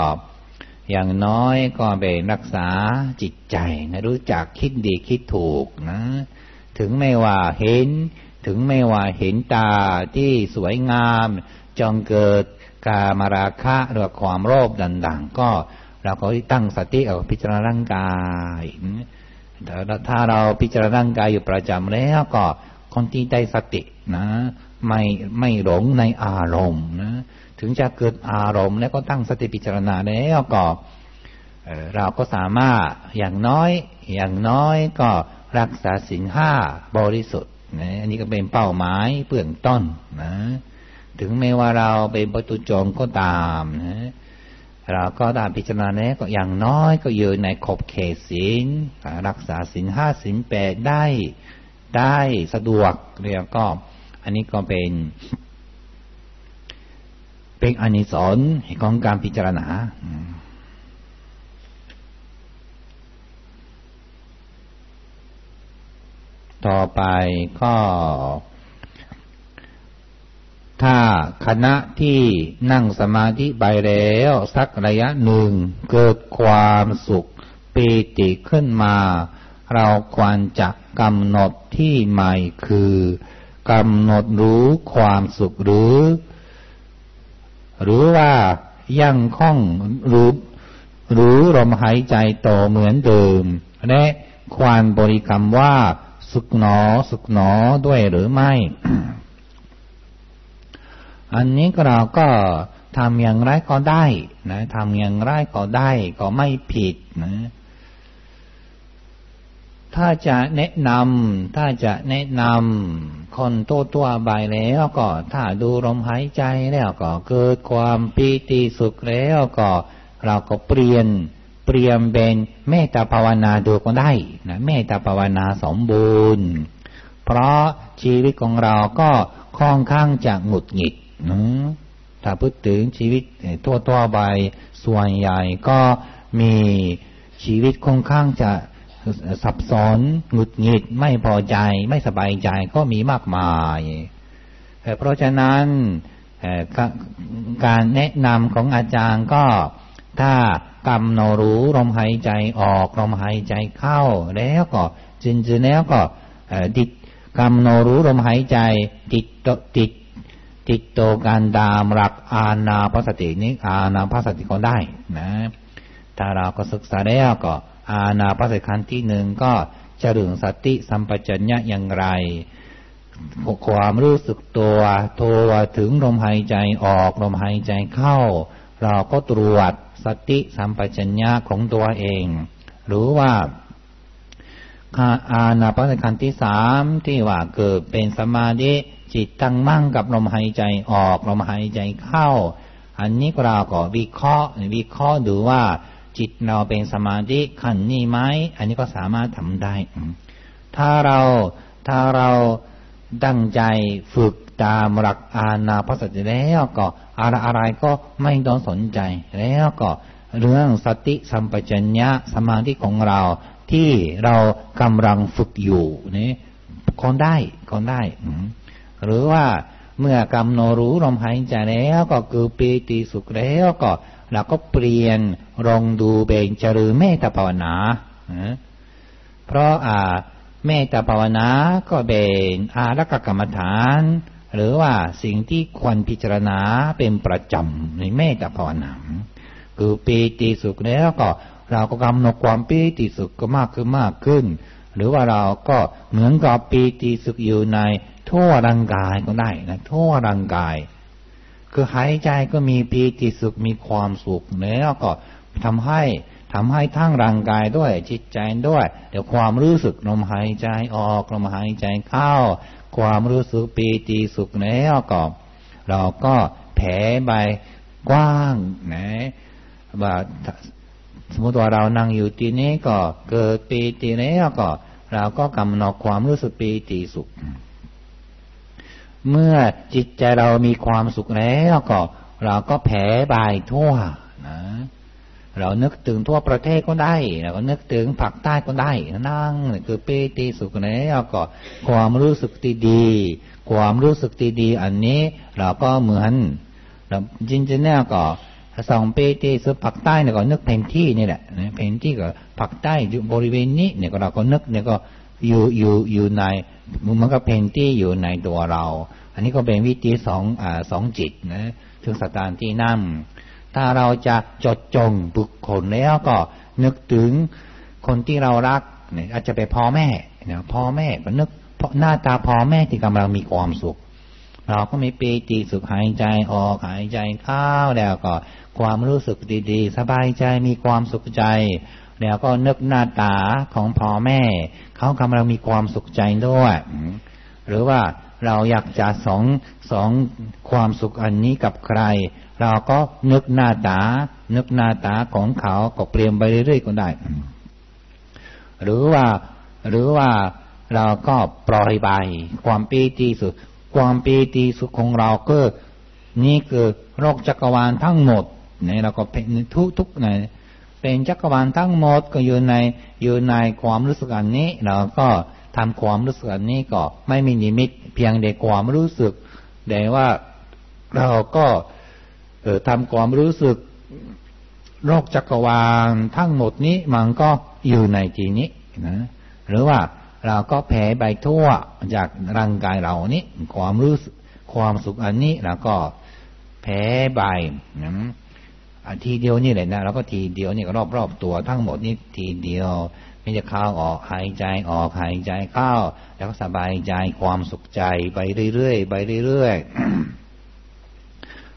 A: ก็ไปรักษาจิตใจนะรู้จักคิดดีคิดถูกนะถึงไม่ว่าเห็นตาที่สวยงามจงเกิดกามราคะหรือความโลภต่างๆก็เราก็ตั้งสติเอาพิจารณาร่างกายถ้าเราพิจารณาร่างกายอยู่ประจำแล้วก็คนที่ได้สตินะไม่หลงในอารมณ์นะถึงจะเกิดอารมณ์แล้วก็ตั้งสติพิจารณาแล้วก็เราก็สามารถอย่างน้อยก็รักษาศีล5บริสุทธิ์นะอันนี้ก็เป็นเป้าหมายเบื้องต้นนะถึงแม้ว่าเราเป็นปุถุชนก็ตามนะเราก็ตามพิจารณาแล้วก็อย่างน้อยก็อยู่ในขอบเขตศีลรักษาศีล5ศีล8ได้สะดวกเรียกก็อันนี้ก็เป็นอานิสงส์ของการพิจารณาต่อไปก็ถ้าคณะที่นั่งสมาธิไปแล้วสักระยะหนึ่งเกิดความสุขปีติขึ้นมาเราควรจะกำหนดที่ใหม่คือกำหนดรู้ความสุขหรือว่ายังคงรู้ลมหายใจต่อเหมือนเดิมและควรบริกรรมว่าสุขหนอด้วยหรือไม่อันนี้เราก็ทำอย่างไรก็ได้นะทำอย่างไรก็ได้ก็ไม่ผิดนะถ้าจะแนะนำคนตัวไปแล้วก็ถ้าดูลมหายใจแล้วก็เกิดความปีติสุขแล้วก็เราก็เปลี่ยนเป็นเมตตาภาวนาดูก็ได้นะเมตตาภาวนาสมบูรณ์เพราะชีวิตของเราก็ค่อนข้างจะหงุดหงิดถ้าพูดถึงชีวิตทั่วไปส่วนใหญ่ก็มีชีวิตค่อนข้างจะสับสนหงุดหงิดไม่พอใจไม่สบายใจก็มีมากมายเพราะฉะนั้นการแนะนำของอาจารย์ก็ถ้ากำหนดรู้ลมหายใจออกลมหายใจเข้าแล้วก็จริงๆแล้วก็ติดกำหนดรู้ลมหายใจติดตัวการตามหลักอานาปานสตินี้อานาปานสติก็ได้นะถ้าเราก็ศึกษาแล้วก็อานาปานสติขั้นที่หนึ่งก็เจริญสติสัมปชัญญะอย่างไรความรู้สึกตัวถึงลมหายใจออกลมหายใจเข้าเราก็ตรวจสติสัมปชัญญะของตัวเองหรือว่าอานาปานสติขั้นที่สามที่ว่าเกิดเป็นสมาธิจิตตั้งมั่นกับลมหายใจออกลมหายใจเข้าอันนี้เราก็วิเคราะห์ดูว่าจิตเราเป็นสมาธิขั้นนี้ไหมอันนี้ก็สามารถทำได้ถ้าเราตั้งใจฝึกตามหลักอานาปานสติแล้วก็อะไรก็ไม่ต้องสนใจแล้วก็เรื่องสติสัมปชัญญะสมาธิของเราที่เรากำลังฝึกอยู่นี่คนได้หรือว่าเมื่อกำหนดรู้ลมหายใจแล้วก็คือปีติสุขแล้วก็เราก็เปลี่ยนลองดูเป็นเจริญเมตตาภาวนาเพราะเมตตาภาวนาก็เป็นอารักขกรรมฐานหรือว่าสิ่งที่ควรพิจารณาเป็นประจำในเมตตาภาวนาคือปีติสุขแล้วก็เราก็กำหนดความปีติสุขก็มากขึ้นหรือว่าเราก็เหมือนกับปีติสุขอยู่ในทั่วร่างกายก็ได้นะทั่วร่างกายคือหายใจก็มีปีติสุขมีความสุขแล้วก็ทำให้ทั้งร่างกายด้วยจิตใจด้วยเดี๋ยวความรู้สึกลมหายใจออกลมหายใจเข้าความรู้สึกปีติสุขแล้วก็เราก็แผ่ไปกว้างนะว่าสมมติว่าเรานั่งอยู่ที่นี้ก็เกิดปีติแล้วก็เราก็กำหนดความรู้สึกปีติสุขเมื่อจิตใจเรามีความสุขแล้วก็เราก็แผ่ไปทั่วนะเรานึกถึงทั่วประเทศก็ได้เราก็นึกถึงภาคใต้ก็ได้นั่งคือปีติสุขแล้วก็ความรู้สึกดีความรู้สึกดีอันนี้เราก็เหมือนเราจริงๆแล้วก็สองปีติสุขภาคใต้เนี่ยก็นึกแผนที่นี่แหละแผนที่ก็ภาคใต้อยู่บริเวณนี้เนี่ยก็เราก็นึกเนี่ยก็อยู่ในมันก็แผนที่อยู่ในตัวเราอันนี้ก็เป็นวิธีสองจิตนะถึงสถานที่นั่งถ้าเราจะจดจ่อบุคคลแล้วก็นึกถึงคนที่เรารักเนี่ยอาจจะเป็นพ่อแม่เนี่ยพ่อแม่ก็นึกหน้าตาพ่อแม่ที่กำลังมีความสุขเราก็มีปีติสุขหายใจออกหายใจเข้าแล้วก็ความรู้สึกดีๆสบายใจมีความสุขใจแล้วก็นึกหน้าตาของพ่อแม่เขากำลังมีความสุขใจด้วยหรือว่าเราอยากจะสองความสุขอันนี้กับใครเราก็นึกหน้าตาของเขาก็เปลี่ยนไปเรื่อยๆก็ได้หรือว่าเราก็ปล่อยไปความปีติสุขของเราก็นี่คือโลกจักรวาลทั้งหมดเนี่ยเราก็เป็นทุกในเป็นจักรวาลทั้งหมดก็อยู่ในความรู้สึกอันนี้เราก็ทำความรู้สึกอันนี้ก็ไม่มีนิมิตเพียงแต่ความรู้สึกแต่ว่าเราก็ทำความรู้สึกโลกจักรวาลทั้งหมดนี้มันก็อยู่ในที่นี้นะหรือว่าเราก็แผ่ไปทั่วจากร่างกายเรานี้ความรู้สึกความสุขอันนี้เราก็แผ่ไปนะทีเดียวนี่แหละนะเราก็ทีเดียวนี่ก็รอบๆตัวทั้งหมดนี้ทีเดียวไม่จะเข้าออกหายใจออกหายใจเข้าแล้วก็สบายใจความสุขใจไปเรื่อยๆ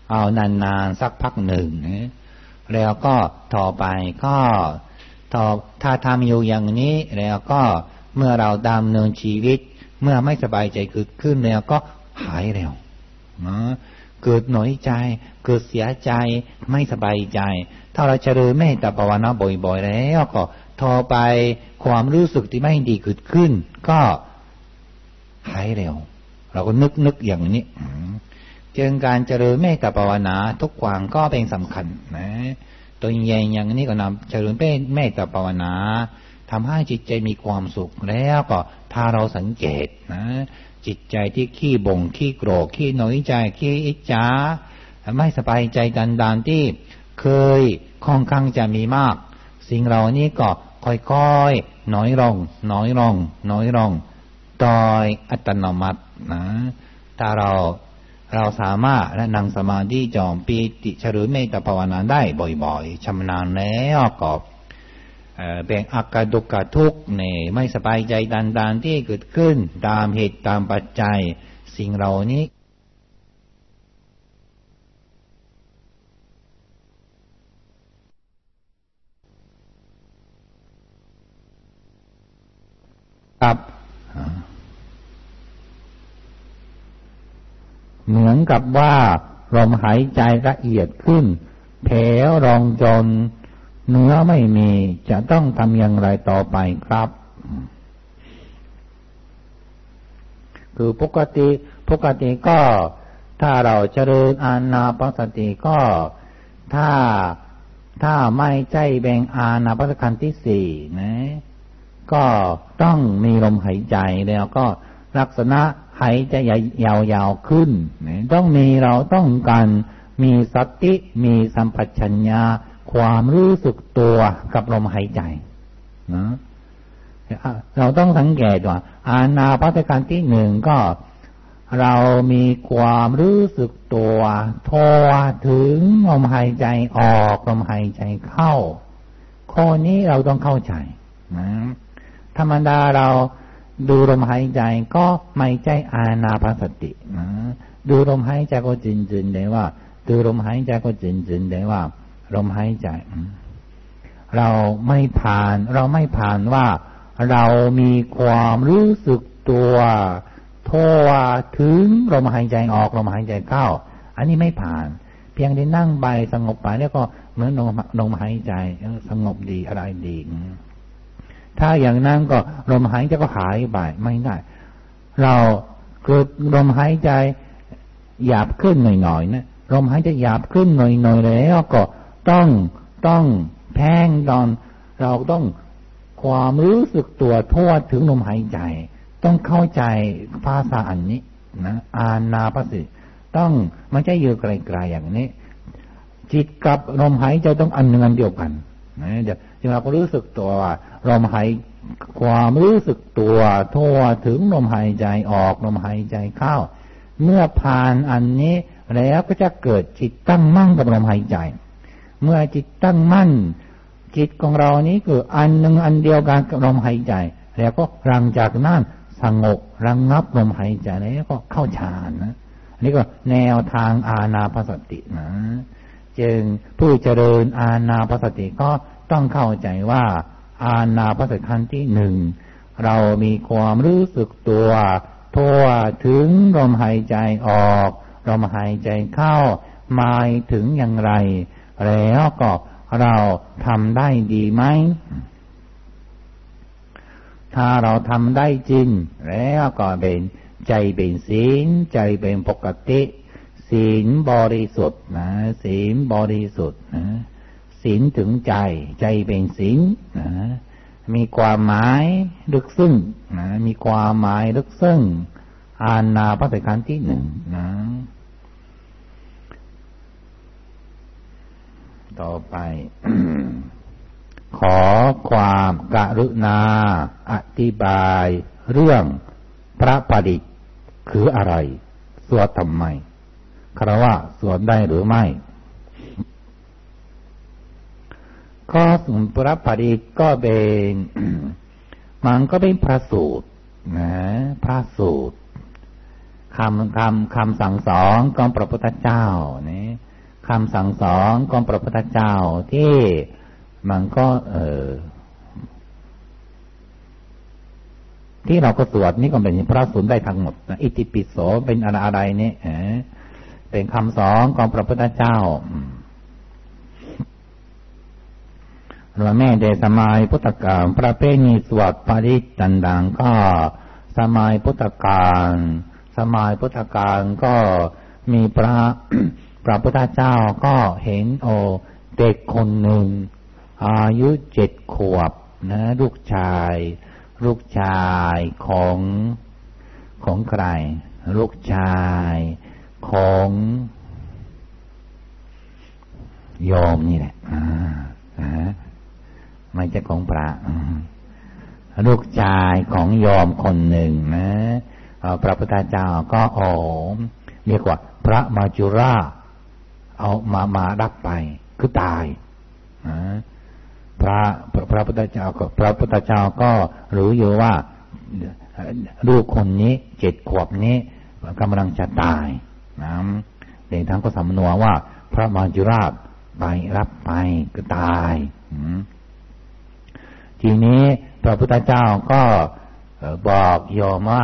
A: เอานานๆสักพักหนึ่งแล้วก็ต่อไปก็ถ้าทำอยู่อย่างนี้แล้วก็เมื่อเราดำเนินชีวิตเมื่อไม่สบายใจเกิดขึ้นแล้วก็หายเร็วเกิดหน่อยใจเกิดเสียใจไม่สบายใจถ้าเราเจริญเมตตาภาวนาบ่อยๆแล้วก็ต่อไปความรู้สึกที่ไม่ดีเกิดขึ้นก็หายเร็วเราก็นึกอย่างนี้จึงการเจริญเมตตาภาวนาทุกวันก็เป็นสำคัญนะตัวใหญ่อย่างนี้ก็นำเจริญเมตตาภาวนาทำให้จิตใจมีความสุขแล้วก็ถ้าเราสังเกตนะจิตใจที่ขี้บ่งขี้โกรธขี้น้อยใจขี้อิจฉาไม่สบายใจดันๆที่เคยค่อนข้างจะมีมากสิ่งเหล่านี้ก็ค่อยๆน้อยลงโดยอัตโนมัตินะถ้าเราสามารถนั่งสมาธิจอมปีติเจริญเมตตาภาวนาได้บ่อยๆชำนาญแล้วก็แบ่งอาการดุกะทุกข์ไม่สบายใจดันๆที่เกิดขึ้นตามเหตุตามปัจจัยสิ่งเหล่านี้ครับเหมือนกับว่าลมหายใจละเอียดขึ้นแผลรองจนเนื้อไม่มีจะต้องทำอย่างไรต่อไปครับคือปกติก็ถ้าเราเจริญอานาปานสติก็ถ้าไม่ใจแบ่งอานาปานขันธ์ที่สี่นะก็ต้องมีลมหายใจแล้วก็ลักษณะหายใจยาวๆขึ้นต้องเราต้องการมีสติมีสัมปชัญญะความรู้สึกตัวกับลมหายใจนะเราต้องสังเกตว่าอานาปานสติที่หนึ่งก็เรามีความรู้สึกตัวทั่วถึงลมหายใจออกลมหายใจเข้าข้อนี้เราต้องเข้าใจนะธรรมดาเราดูลมหายใจก็ไม่ใช่อานาปานสตินะดูลมหายใจก็จริงๆได้ว่าดูลมหายใจก็จริงๆได้ว่าลมหายใจเราไม่ผ่านว่าเรามีความรู้สึกตัวทั่วถึงลมหายใจออกลมหายใจเข้าอันนี้ไม่ผ่านเพียงได้นั่งไปสงบไปแล้วก็เหมือนลมหายใจสงบดีอะไรดีถ้าอย่างนั้นก็ลมหายใจก็หายไปไม่ได้เราเกิดลมหายใจหยาบขึ้นหน่อยๆนะลมหายใจหยาบขึ้นหน่อยๆแล้วก็ต้องแพงตอนเราต้องความรู้สึกตัวทั่วถึงลมหายใจต้องเข้าใจภาษาอันนี้นะอานาปานสติต้องไม่ใช่อยู่ไกลๆอย่างนี้จิตกับลมหายใจต้องอันหนึ่งอันเดียวกันนะเดี๋ยวเราก็รู้สึกตัวว่าลมหายความรู้สึกตัวทั่วถึงลมหายใจออกลมหายใจเข้าเมื่อผ่านอันนี้แล้วก็จะเกิดจิตตั้งมั่นกับลมหายใจเมื่อจิตตั้งมั่นจิตของเรานี้คืออันหนึ่งอันเดียวกันกับลมหายใจแล้วก็หลังจากนั้นสงบระงับลมหายใจแล้วก็เข้าฌานนะนี่ก็แนวทางอานาปานสตินะจึงผู้เจริญอานาปานสติก็ต้องเข้าใจว่าอานาปานสติขั้นที่หนึ่งเรามีความรู้สึกตัวทั่วถึงลมหายใจออกลมหายใจเข้าหมายถึงอย่างไรแล้วก็เราทำได้ดีไหมถ้าเราทำได้จริงแล้วก็เป็นใจเป็นศีลใจเป็นปกติศีลบริสุทธิ์นะศีลบริสุทธิ์นะศีลถึงใจเป็นศีลนะมีความหมายลึกซึ้งนะมีความหมายลึกซึ้งอานาปานสติขั้นที่หนึ่งนะต่อไป ขอความกรุณาอธิบายเรื่องพระปฏิคืออะไรสวดทำไมคารวะสวดได้หรือไม่ก็สุนพระปฏิก็เป็น มันก็เป็นพระสูตรนะพระสูตรคำสั่งสอนของพระพุทธเจ้าเนี่ยคำสั่งสอนของพระพุทธเจ้าที่มันก็ที่เราก็สวดนี่ก็เป็นพระสูตรได้ทั้งหมดนะอิติปิโสเป็นอะไรนี่เป็นคำสอนของพระพุทธเจ้าหรือแม่เดสมัยพุทธกาลประเพณีสวดปาริตต่างๆก็สมัยพุทธกาลก็มีพระพุทธเจ้าก็เห็นเด็กคนหนึ่งอายุ7 ขวบนะลูกชายของใครลูกชายของโยมนี่แหละไม่ใช่ของพระลูกชายของโยมคนหนึ่งนะพระพุทธเจ้าก็เรียกว่าพระมัจจุราชเอามารับไปคือตายพระพุทธเจ้าก็รู้อยู่ว่าลูกคนนี้7 ขวบนี้กำลังจะตายนะเด็กทั้งก็สำนวนว่าพระมัจจุราชไปรับไปก็ตายทีนี้พระพุทธเจ้าก็บอกโยมว่า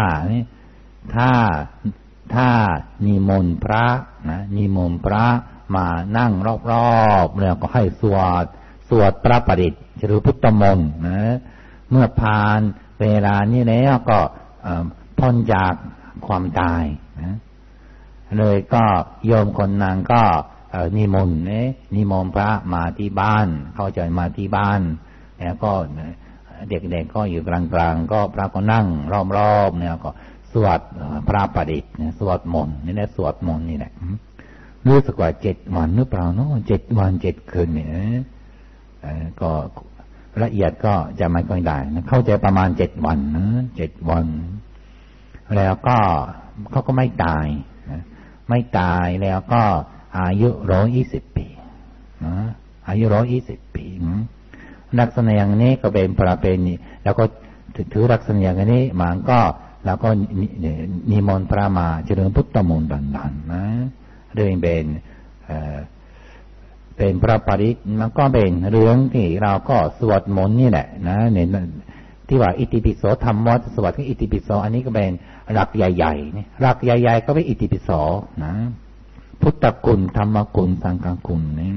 A: ถ้านิมนต์พระมานั่งรอบๆแล้วก็ให้สวดพระปริตหรือพุทธมนต์นะเมื่อผ่านเวลานี้แล้วก็พ้นจากความตายนะเลยก็โยมคนนั้นก็นิมนต์พระมาที่บ้านเข้าใจมาที่บ้านแล้วก็เด็กๆก็อยู่กลางๆก็พระก็นั่งรอบๆเนี่ยก็สวดพระปริตสวดมนต์นี่แหละสวดมนต์นี่แหละรู้สึกว่า7 วันหรือเปล่าเนาะ7 วัน 7 คืนเนี่ยก็ละเอียดก็จะไม่ค่อยได้นะเข้าใจประมาณ7 วันนะ7 วันแล้วก็เขาก็ไม่ตายนะไม่ตายแล้วก็อายุ120 ปีนะอายุ120 ปีลักษณะอย่างนี้ก็เป็นประเพณีแล้วก็ถือลักษณะอย่างนี้มันก็แล้วก็นิมนต์พระมาเจริญพุทธมนต์ดังๆนะเรื่องเป็นพระปริตมันก็เป็นเรื่องที่เราก็สวดมนต์นี่แหละนะเนี่ยที่ว่าอิติปิโสธรรมวัฏสวดที่อิติปิโสอันนี้ก็เป็นหลักใหญ่ๆนี่หลักใหญ่ๆก็เป็นอิติปิโสนะพุทธคุณธรรมคุณสังฆคุณนี่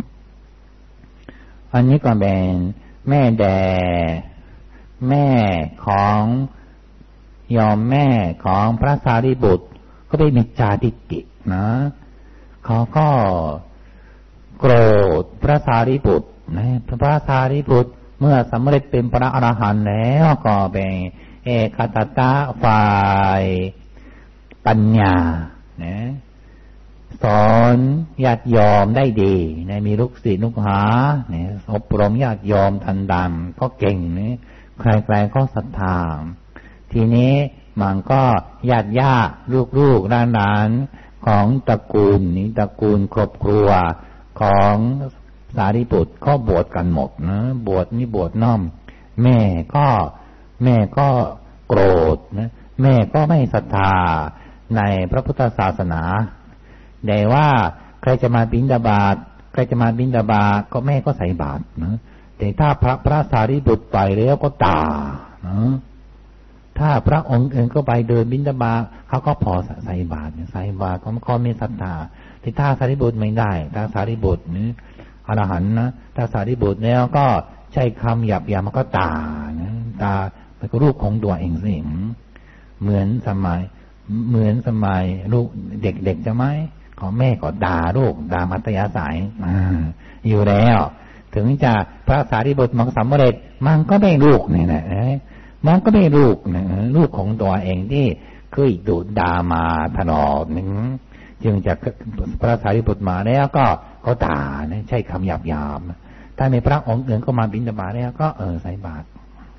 A: อันนี้ก็เป็นแม่ของยอมแม่ของพระสารีบุตรก็เป็นมิจฉาทิฏฐินะเขาก็โกรธพระสารีบุตรนะพระสารีบุตรเมื่อสำเร็จเป็นพระอรหันต์แล้วก็เป็นเอกคตะฝ่ายปัญญานะสอนญาติโยมได้ดีนะมีลูกศิษย์ลูกหาเนี่ยอบรมญาติโยมทันดำก็เก่งนะใครๆก็ศรัทธาทีนี้มันก็ญาติลูกหลานของตระกูลนี้ตระกูลครอบครัวของสารีบุตรก็บวชกันหมดนะบวชน้อมแม่ก็โกรธนะแม่ก็ไม่ศรัทธาในพระพุทธศาสนาแต่ว่าใครจะมาบิณฑบาตก็แม่ก็ใส่บาตรนะแต่ถ้าพระสารีบุตรไปแล้วก็ด่านะถ้าพระองค์อื่นก็ไปเดินบิณฑบาตเขาก็พอใส่บาตรก็มีศรัทธาแต่ถ้าสารีบุตรไม่ได้ถ้าสารีบุตรนี่อรหันต์นะถ้าสารีบุตรแล้วก็ใช้คำหยาบมันก็ด่านะด่าเป็นรูปของตัวเองสิเหมือนสมัยลูกเด็กๆจะไหมของแม่ก็ด่าลูกด่ามัธยาศัยอยู่แล้วถึงจะพระสารีบุตรมันสำเร็จมันก็ไม่ลูกนี่นะมันก็ไม่ลูกนะลูกของตัวเองที่เคยดูด่ามาตลอดนึงจึงจะพระสารีบุตรมาแล้วก็ด่านะใช้คำหยาบถ้ามีพระองค์อื่นก็มาบิณฑบาตแล้วก็ใส่บาตร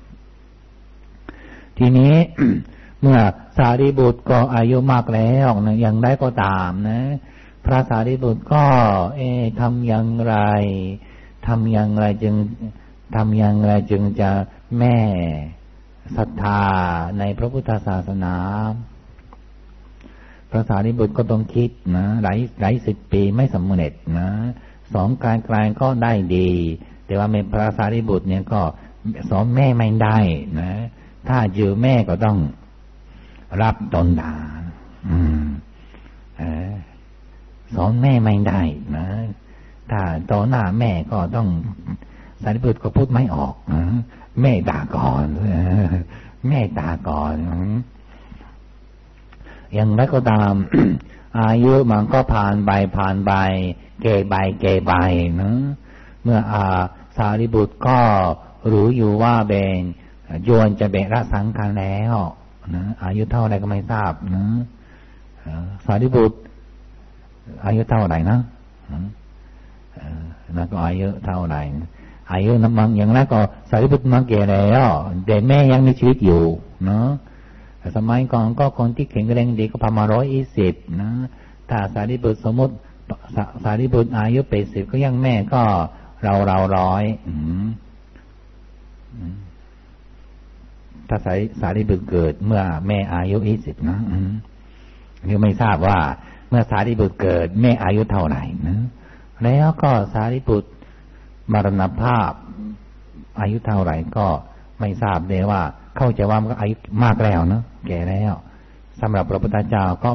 A: ทีนี้ เมื่อสารีบุตรก็อายุมากแล้วนะอย่างไรก็ตามนะพระสารีบุตรก็ทำอย่างไรจึงจะแม่ศรัทธาในพระพุทธศาสนาพระสารีบุตรก็ต้องคิดนะหลายสิบปีไม่สำเร็จนะสอนกลางๆก็ได้ดีแต่ว่าพระสารีบุตรเนี่ยก็สอนแม่ไม่ได้นะถ้าเจอแม่ก็ต้องรับโดนด่าสอนแม่ไม่ได้นะถ้าต่อหน้าแม่ก็ต้องสารีบุตรก็พูดไม่ออกนะแม่ด่าก่อนแม่ด่าก่อนอย่างไรก็ตาม อายุมันก็ผ่านไปแก่ไปนะเมื่อสารีบุตรก็รู้อยู่ว่าเป็นโยนจะเบระสังขารแล้วนะอายุเท่าไรก็ไม่ทราบนะสารีบุตรอายุเท่าไหร่นะแล้วก็อายุเท่าไหร่อายุน้ำมันอย่างนั้นก็สารีบุตรมาแก่แล้วแต่แม่ยังมีชีวิตอยู่เนาะสมัยก่อนก็คนที่แข็งแรงดีก็ประมาณ120นะถ้าสารีบุตรสมมติสารีบุตรอายุ80ก็ยังแม่ก็เรา100ถ้าสารีบุตรเกิดเมื่อแม่อายุ20นะนี่ไม่ทราบว่าเมื่อสารีบุตรเกิดแม่อายุเท่าไหร่นะแล้วก็สารีบุตรมรณภาพอายุเท่าไหร่ก็ไม่ทราบเลยว่าเข้าใจว่ามันก็อายุมากแล้วเนาะแก่แล้วสำหรับพระพุทธเจ้าก็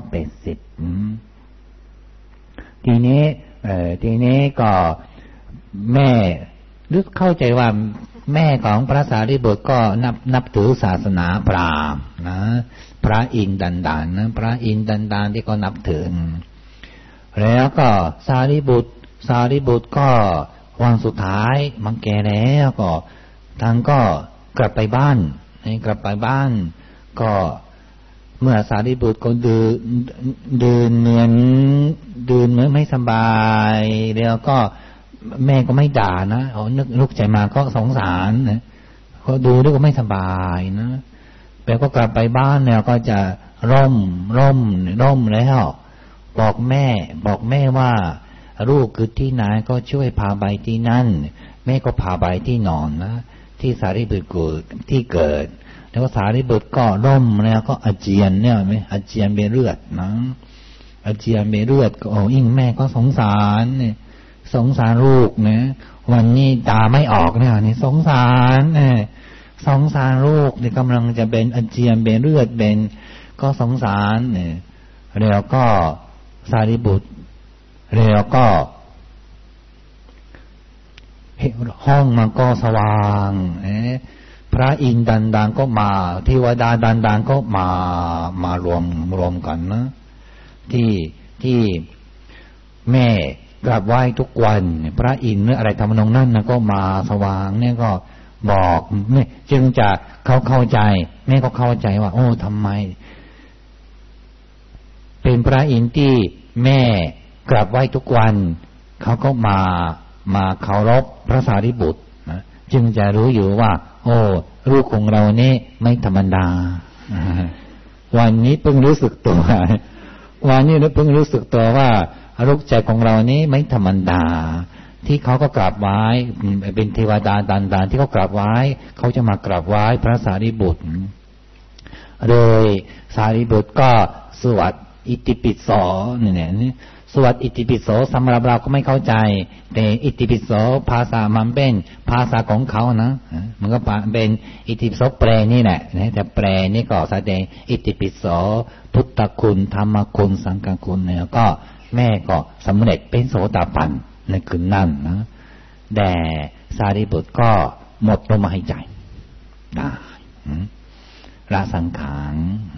A: 80ทีนี้ก็แม่รู้เข้าใจว่าแม่ของพระสารีบุตรก็นับถือศาสนาพราหมณ์นะพระอินทร์ดันดานนะพระอินทร์ดันดานที่ก็นับถือแล้วก็สารีบุตรก็วันสุดท้ายมันแก่แล้วก็ทางก็กลับไปบ้านก็เมื่อสารีบุตรก็เดินเหมือนไม่สบายแล้วก็แม่ก็ไม่ด่านะนึกลุกใจมาก็สงสารนะเขาดูด้วยก็ไม่สบายนะแต่ก็กลับไปบ้านแล้วก็จะร่มแล้วบอกแม่ว่าลูกคือที่ไหนก็ช่วยพาไปที่นั่นแม่ก็พาไปที่นอนนะที่สารีบุตรที่เกิดแล้วก็สารีบุตรก็ร่มแล้วก็อาเจียนเนี่ยไหมอาเจียนเป็นเลือดนะอาเจียนเป็นเลือดก็ยิ่งแม่ก็สงสารเนี่ยสงสารลูกนะวันนี้ตาไม่ออกเนี่ยนี่สงสารลูกที่กำลังจะเป็นอาเจียนเป็นเลือดเป็นก็สงสารเนี่ยแล้วก็สารีบุตรแล้วก็ห้องมันก็สว่างพระอินทร์ดังๆก็มาเทวดาดังๆก็มารวมกันนะที่แม่กราบไหว้ทุกวันพระอินทร์หรืออะไรทำนองนั้นนะก็มาสว่างเนี่ยก็บอกแม่จึงจะเข้าใจแม่ก็เข้าใจว่าโอ้ทำไมเป็นพระอินทร์ที่แม่กราบไหว้ทุกวันเขาก็มาเคารพพระสารีบุตรนะจึงจะรู้อยู่ว่าโอ้ลูกของเรานี่ไม่ธรรมดาวันนี้เพิ่งรู้สึกตัวว่าลูกใจของเรานี้ไม่ธรรมดาที่เขาก็กราบไหว้เป็นเทวดาดันๆที่เขากราบไหว้เขาจะมากราบไหว้พระสารีบุตรโดยสารีบุตรก็สวดอิติปิโสเนี่ยสวดอิติปิโสสำหรับเราก็ไม่เข้าใจแต่อิติปิโสภาษามันเป็นภาษาของเขานะมันก็เป็นอิติปิโสแปลนี่แหละแต่แปลนี่ก็แสดงอิติปิโสพุทธคุณธรรมคุณสังฆคุณเนี่ยก็แม่ก็สำเร็จเป็นโสดาบันในคืนนั้นนะแต่สารีบุตรก็หมดลมหายใจได้ละสังขาร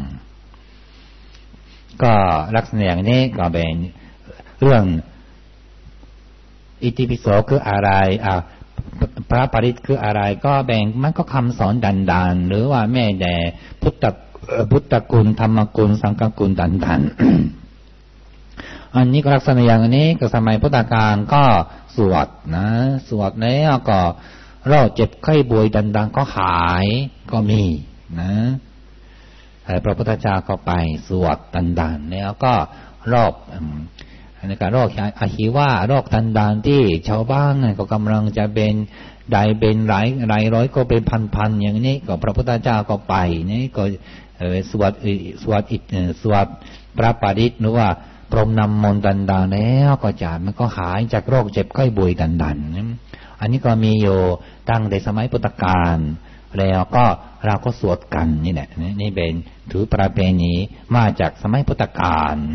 A: ก็ลักษณะอย่างนี้ก็เป็นเรื่องอิติปิโสคืออะไรพระปริตคืออะไรก็แบ่งมันก็คำสอนดันๆหรือว่าแม่แด่พุทธคุณธรรมคุณสังฆคุณดันๆอันนี้ก็ลักษณะอย่างนี้ก็สมัยพุทธกาลก็สวดนะสวดแล้วก็โรคเจ็บไข้ป่วยดังๆก็หายก็มีนะพระพุทธเจ้าก็ไปสวดดันๆแล้วก็โรคในการโรคอหิวาโรคดันๆที่ชาวบ้านก็กำลังจะเป็นได้เป็นหลายร้อยก็เป็นพันๆอย่างนี้ก็พระพุทธเจ้าก็ไปนี่ก็สวดพระปริตหรือว่าพรมน้ำมนต์ต่างๆแล้วก็มันก็หายจากโรคเจ็บไข้ป่วยดันๆอันนี้ก็มีอยู่ตั้งแต่สมัยพุทธกาลแล้วก็เราก็สวดกันนี่แหละนี่เป็นถือประเพณีมาจากสมัยพุทธกาล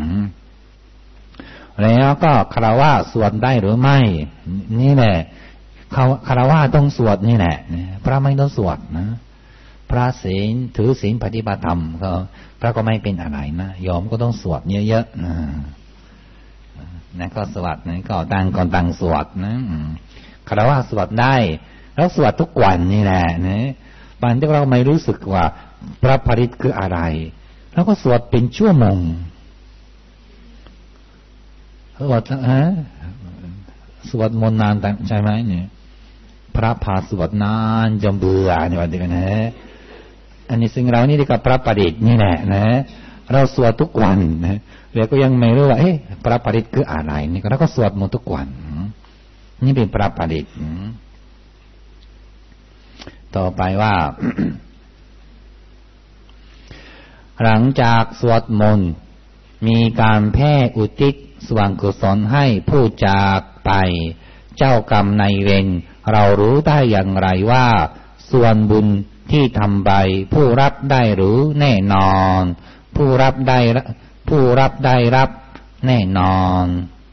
A: แล้วก็คฤหัสถ์สวดได้หรือไม่นี่แหละคฤหัสถ์ต้องสวดนี่แหละพระไม่ต้องสวดนะพระศีลถือศีลปฏิบัติธรรมก็พระก็ไม่เป็นอะไรนะโยมก็ต้องสวดเยอะๆนะก็สวดนะก็ต่างสวดนะคฤหัสถ์สวดได้แล้วสวดทุกวันนี่แหละนะบางทีเราไม่รู้สึกว่าพระปริตคืออะไรแล้วก็สวดเป็นชั่วโมงสวดมนต์นานใช่ไหมเนี่ยพระพาสวดนานจนเบื่อเนี่ยวันเดียวนะอันนี้สิ่งเรานี่เรียกว่าพระปริตนี่แหละนะเราสวดทุกวันนะแล้วก็ยังไม่รู้ว่าพระปริตคืออะไรนี่เราก็สวดมนต์ทุกวันนี่เป็นพระปริตต่อไปว่า หลังจากสวดมนต์มีการแผ่อุทิศส่วนกุศลให้ผู้จากไปเจ้ากรรมนายเวรเรารู้ได้อย่างไรว่าส่วนบุญที่ทำไปผู้รับได้หรือแน่นอนผู้รับได้รับแน่นอน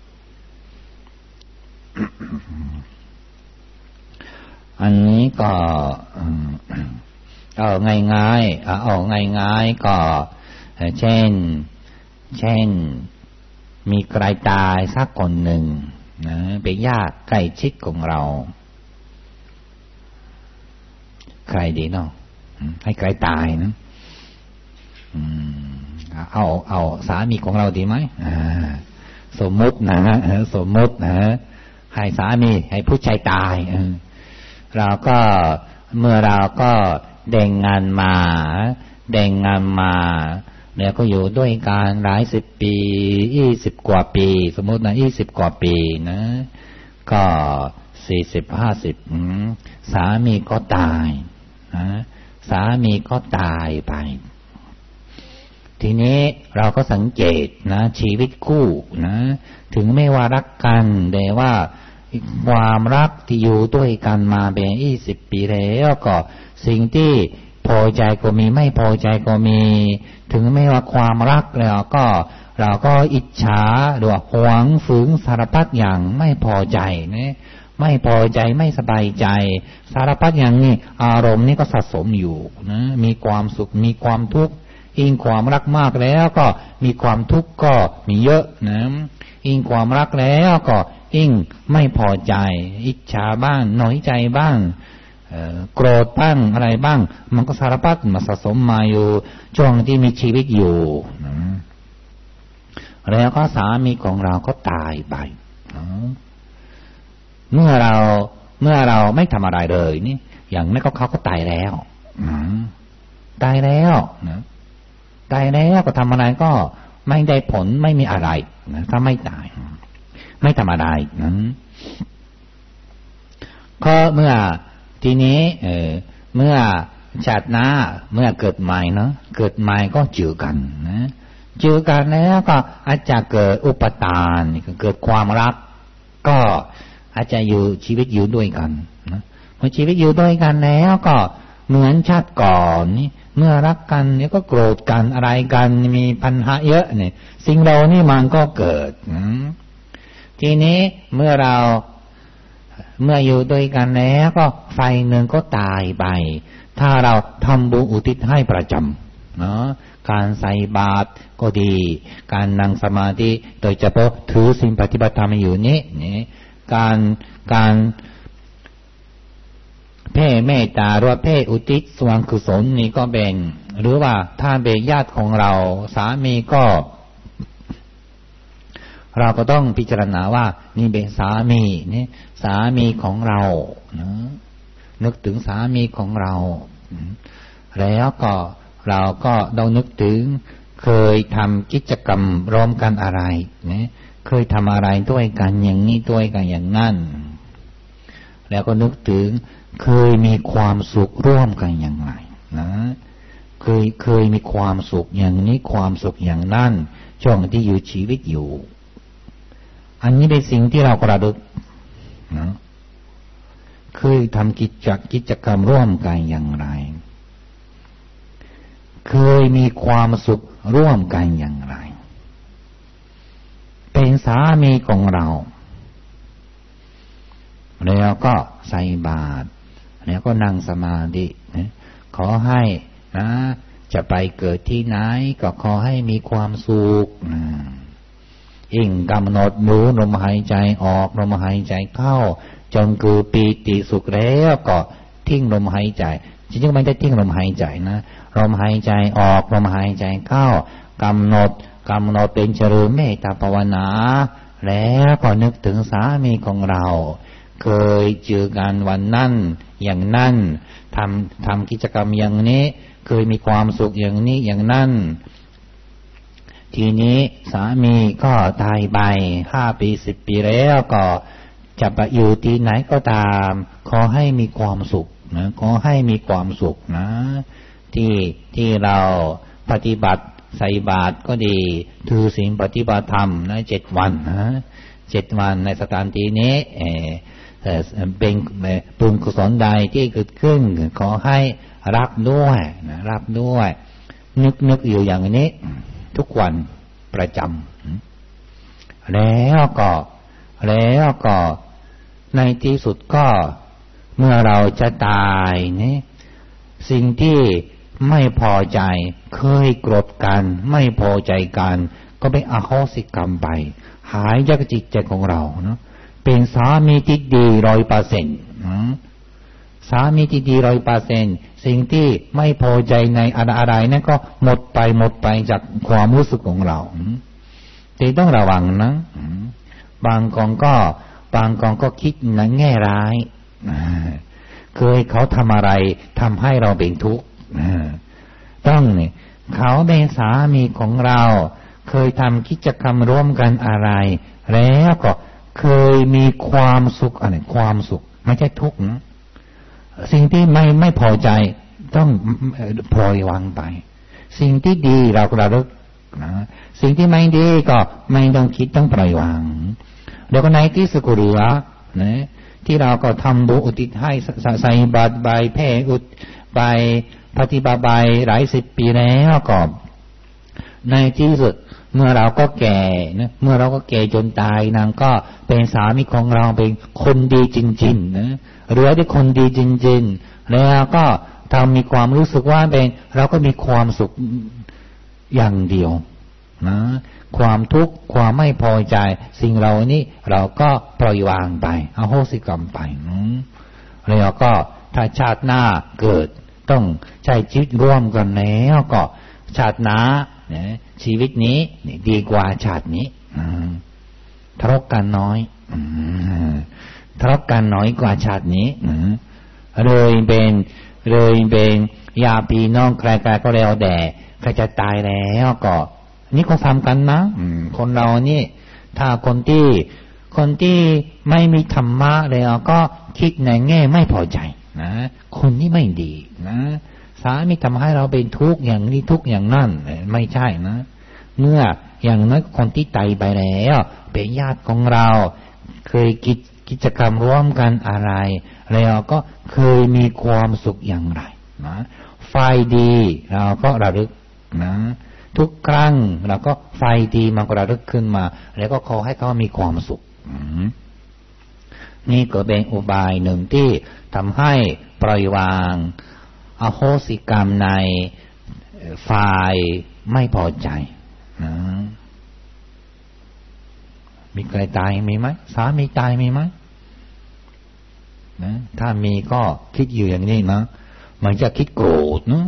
A: อันนี้ก็เอาง่ายๆก็เช่นมีใครตายสักคนหนึ่งนะเป็นญาติใกล้ชิดของเราใครดีเนาะให้ใครตายนะเอาสามีของเราดีไหมสมมุตินะให้สามีให้ผู้ชายตายเราก็เมื่อเราก็แต่งงานมาแล้วก็อยู่ด้วยกันหลายสิบปี20 กว่าปีสมมตินะ20 กว่าปีนะก็40-50สามีก็ตายนะสามีก็ตายไปทีนี้เราก็สังเกตนะชีวิตคู่นะถึงไม่ว่ารักกันแต่ว่าความรักที่อยู่ด้วยกันมาเป็น20 ปีแล้วก็สิ่งที่พอใจก็มีไม่พอใจก็มีถึงไม่ว่าความรักแล้วก็เราก็อิจฉาหรือหวงฝืนสารพัดอย่างไม่พอใจนะไม่พอใจไม่สบายใจสารพัดอย่างนี้อารมณ์นี้ก็สะสมอยู่นะมีความสุขมีความทุกข์ยิ่งความรักมากแล้วก็มีความทุกข์ก็มีเยอะนะยิ่งความรักแล้วก็ยิ่งไม่พอใจอิจฉาบ้างน้อยใจบ้างโกรธบ้างอะไรบ้างมันก็สารพัดมาสะสมมาอยู่ช่วงที่มีชีวิตอยู่นะแล้วก็สามีของเราก็ตายไปเมื่อเราไม่ทำอะไรเลยนี่อย่างนี้เขาก็ตายแล้วตายแล้วนะตายแล้วก็ทำอะไรก็ไม่ได้ผลไม่มีอะไรนะถ้าไม่ตายไม่ทำอะไรนั้นก็เมื่อทีนี้เมื่อชาติหน้าเมื่อเกิดใหม่เนาะเกิดใหม่ก็เจอกันนะเจอกันแล้วก็อาจจะเกิดอุปทานเกิดความรักก็อาจจะอยู่ชีวิตอยู่ด้วยกันนะเมื่อชีวิตอยู่ด้วยกันแล้วก็เหมือนชาติก่อนนี่เมื่อรักกันเนี่ยก็โกรธกันอะไรกันมีปัญหาเยอะเนี่ยสิ่งเรานี่มันก็เกิดทีนี้เมื่ออยู่ด้วยกันแล้วก็ไฟหนึ่งก็ตายไปถ้าเราทำบุญอุทิศให้ประจำเนาะการใส่บาตรก็ดีการนั่งสมาธิโดยเฉพาะถือศีลปฏิบัติธรรมอยู่นี่การแผ่เมตตาหรือว่าแผ่อุทิศส่วนกุศลนี่ก็เป็นหรือว่าถ้าเป็นญาติของเราสามีก็เราก็ต้องพิจารณาว่านี่เป็นสามีนี่สามีของเรานะนึกถึงสามีของเราแล้วก็เราก็ต้องนึกถึงเคยทำกิจกรรมร่วมกันอะไรนะเคยทำอะไรด้วยกันอย่างนี้ด้วยกันอย่างนั้นแล้วก็นึกถึงเคยมีความสุขร่วมกันอย่างไรนะเคเคยมีความสุขอย่างนี้ความสุขอย่างนั้นช่วงที่อยู่ชีวิตอยู่อันนี้เป็นสิ่งที่เรากระลึกนะเคยทำกิจกรรมร่วมกันอย่างไรเคยมีความสุขร่วมกันอย่างไรเป็นสามีของเราแล้วก็ใส่บาตรแล้วก็นั่งสมาธิขอให้นะจะไปเกิดที่ไหนก็ขอให้มีความสุขยิ่งกำหนดรู้ลมหายใจออกลมหายใจเข้าจนคือปีติสุขแล้วก็ทิ้งลมหายใจจริงๆไม่ได้ทิ้งลมหายใจนะลมหายใจออกลมหายใจเข้ากำหนดเป็นเจริญเมตตาภาวนาแล้วก็นึกถึงสามีของเราเคยเจอกันวันนั้นอย่างนั้นทำกิจกรรมอย่างนี้เคยมีความสุขอย่างนี้อย่างนั้นทีนี้สามีก็ตายไป5 ปี10 ปีแล้วก็จะไปอยู่ที่ไหนก็ตามขอให้มีความสุขนะขอให้มีความสุขนะที่เราปฏิบัติใส่บาตรก็ดีถือศีลปฏิบัติธรรมนะ7 วันนะ7 วันในสถานที่นี้เป็นบุญกุศลใดที่เกิดขึ้นขอให้รับด้วยนะรับด้วยนึกอยู่อย่างนี้ทุกวันประจำแล้วก็ในที่สุดก็เมื่อเราจะตายเนี่ยสิ่งที่ไม่พอใจเคยโกรธกันไม่พอใจกันก็ไปอโหสิกรรมไปหายจากจิตใจของเราเนาะเป็นสามีที่ดี 100%สามีที่ดี 100%สิ่งที่ไม่พอใจในอะไรนั่นก็หมดไปจากความรู้สึกของเราแต่ต้องระวังนะบางคนก็คิดในแง่ร้ายเคยเขาทำอะไรทำให้เราเป็นทุกข์ต้องเนี่ยเขาเป็นสามีของเราเคยทำกิจกรรมร่วมกันอะไรแล้วก็เคยมีความสุขอะไรความสุขไม่ใช่ทุกข์นะสิ่งที่ไม่พอใจต้องปล่อยวางไปสิ่งที่ดีเราระลึกนะสิ่งที่ไม่ดีก็ไม่ต้องคิดต้องปล่อยวางแล้วก็ในที่สุดเหลือนะที่เราก็ทำบุญอุทิศให้ใส่บาตรใบแผ่อุทิศใบปฏิบัติใบหลาย10 ปีแล้วก็ในที่สุดเมื่อเราก็แก่นะเมื่อเราก็แก่จนตายนางก็เป็นสามีของเราเป็นคนดีจริงๆนะเหลือได้คนดีจริงๆแล้วก็ทำมีความรู้สึกว่าเป็นเราก็มีความสุขอย่างเดียวนะความทุกข์ความไม่พอใจสิ่งเหล่านี้เราก็ปล่อยวางไปอโหสิกรรมไปแล้วก็ถ้าชาติหน้าเกิดต้องใช้ชีวิตร่วมกันแล้วก็ชาติหน้าชีวิตนี้ดีกว่าชาตินี้ทะเลาะกันน้อยกว่าชาตินี้เลยเป็นญาติพี่น้องใครๆก็แล้วแต่ใครจะตายแล้วก็นี่ก็ทำกันนะคนเรานี่ถ้าคนที่ไม่มีธรรมะแล้วก็คิดในแง่ไม่พอใจนะคนนี้ไม่ดีนะสามีทำให้เราเป็นทุกข์อย่างนี้ทุกข์อย่างนั้นไม่ใช่นะเมื่ออย่างนั้นคนที่ตายไปแล้วเป็นญาติของเราเคยกิจกรรมร่วมกันอะไรแล้วก็เคยมีความสุขอย่างไรนะฝ่ายดีเราก็ระลึกนะทุกครั้งเราก็ไฟดีมันก็ระลึกขึ้นมาแล้วก็ขอให้เขามีความสุขนี่ก็เป็นอุบายหนึ่งที่ทำให้ปล่อยวางอโหสิกรรมในฝ่ายไม่พอใจนะมีใครตายมีไหมสามีตายมีไหมนะถ้ามีก็คิดอยู่อย่างนี้นะมันจะคิดโกรธนะ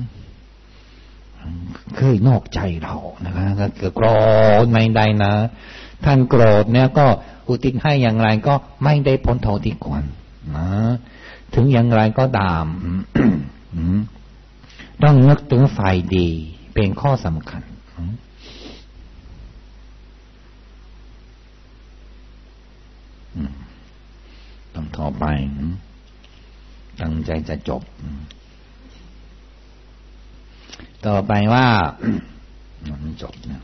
A: เคยนอกใจเรานะครับโกรธไม่ได้นะท่านโกรธเนี่ยก็อุทิศให้อย่างไรก็ไม่ได้พ้นโทษที่ควรนะถึงอย่างไรก็ตาม ต้องนึกถึงฝ่ายดีเป็นข้อสำคัญต้องต่อไปตั้งใจจะจบต่อไปว่าจบนะ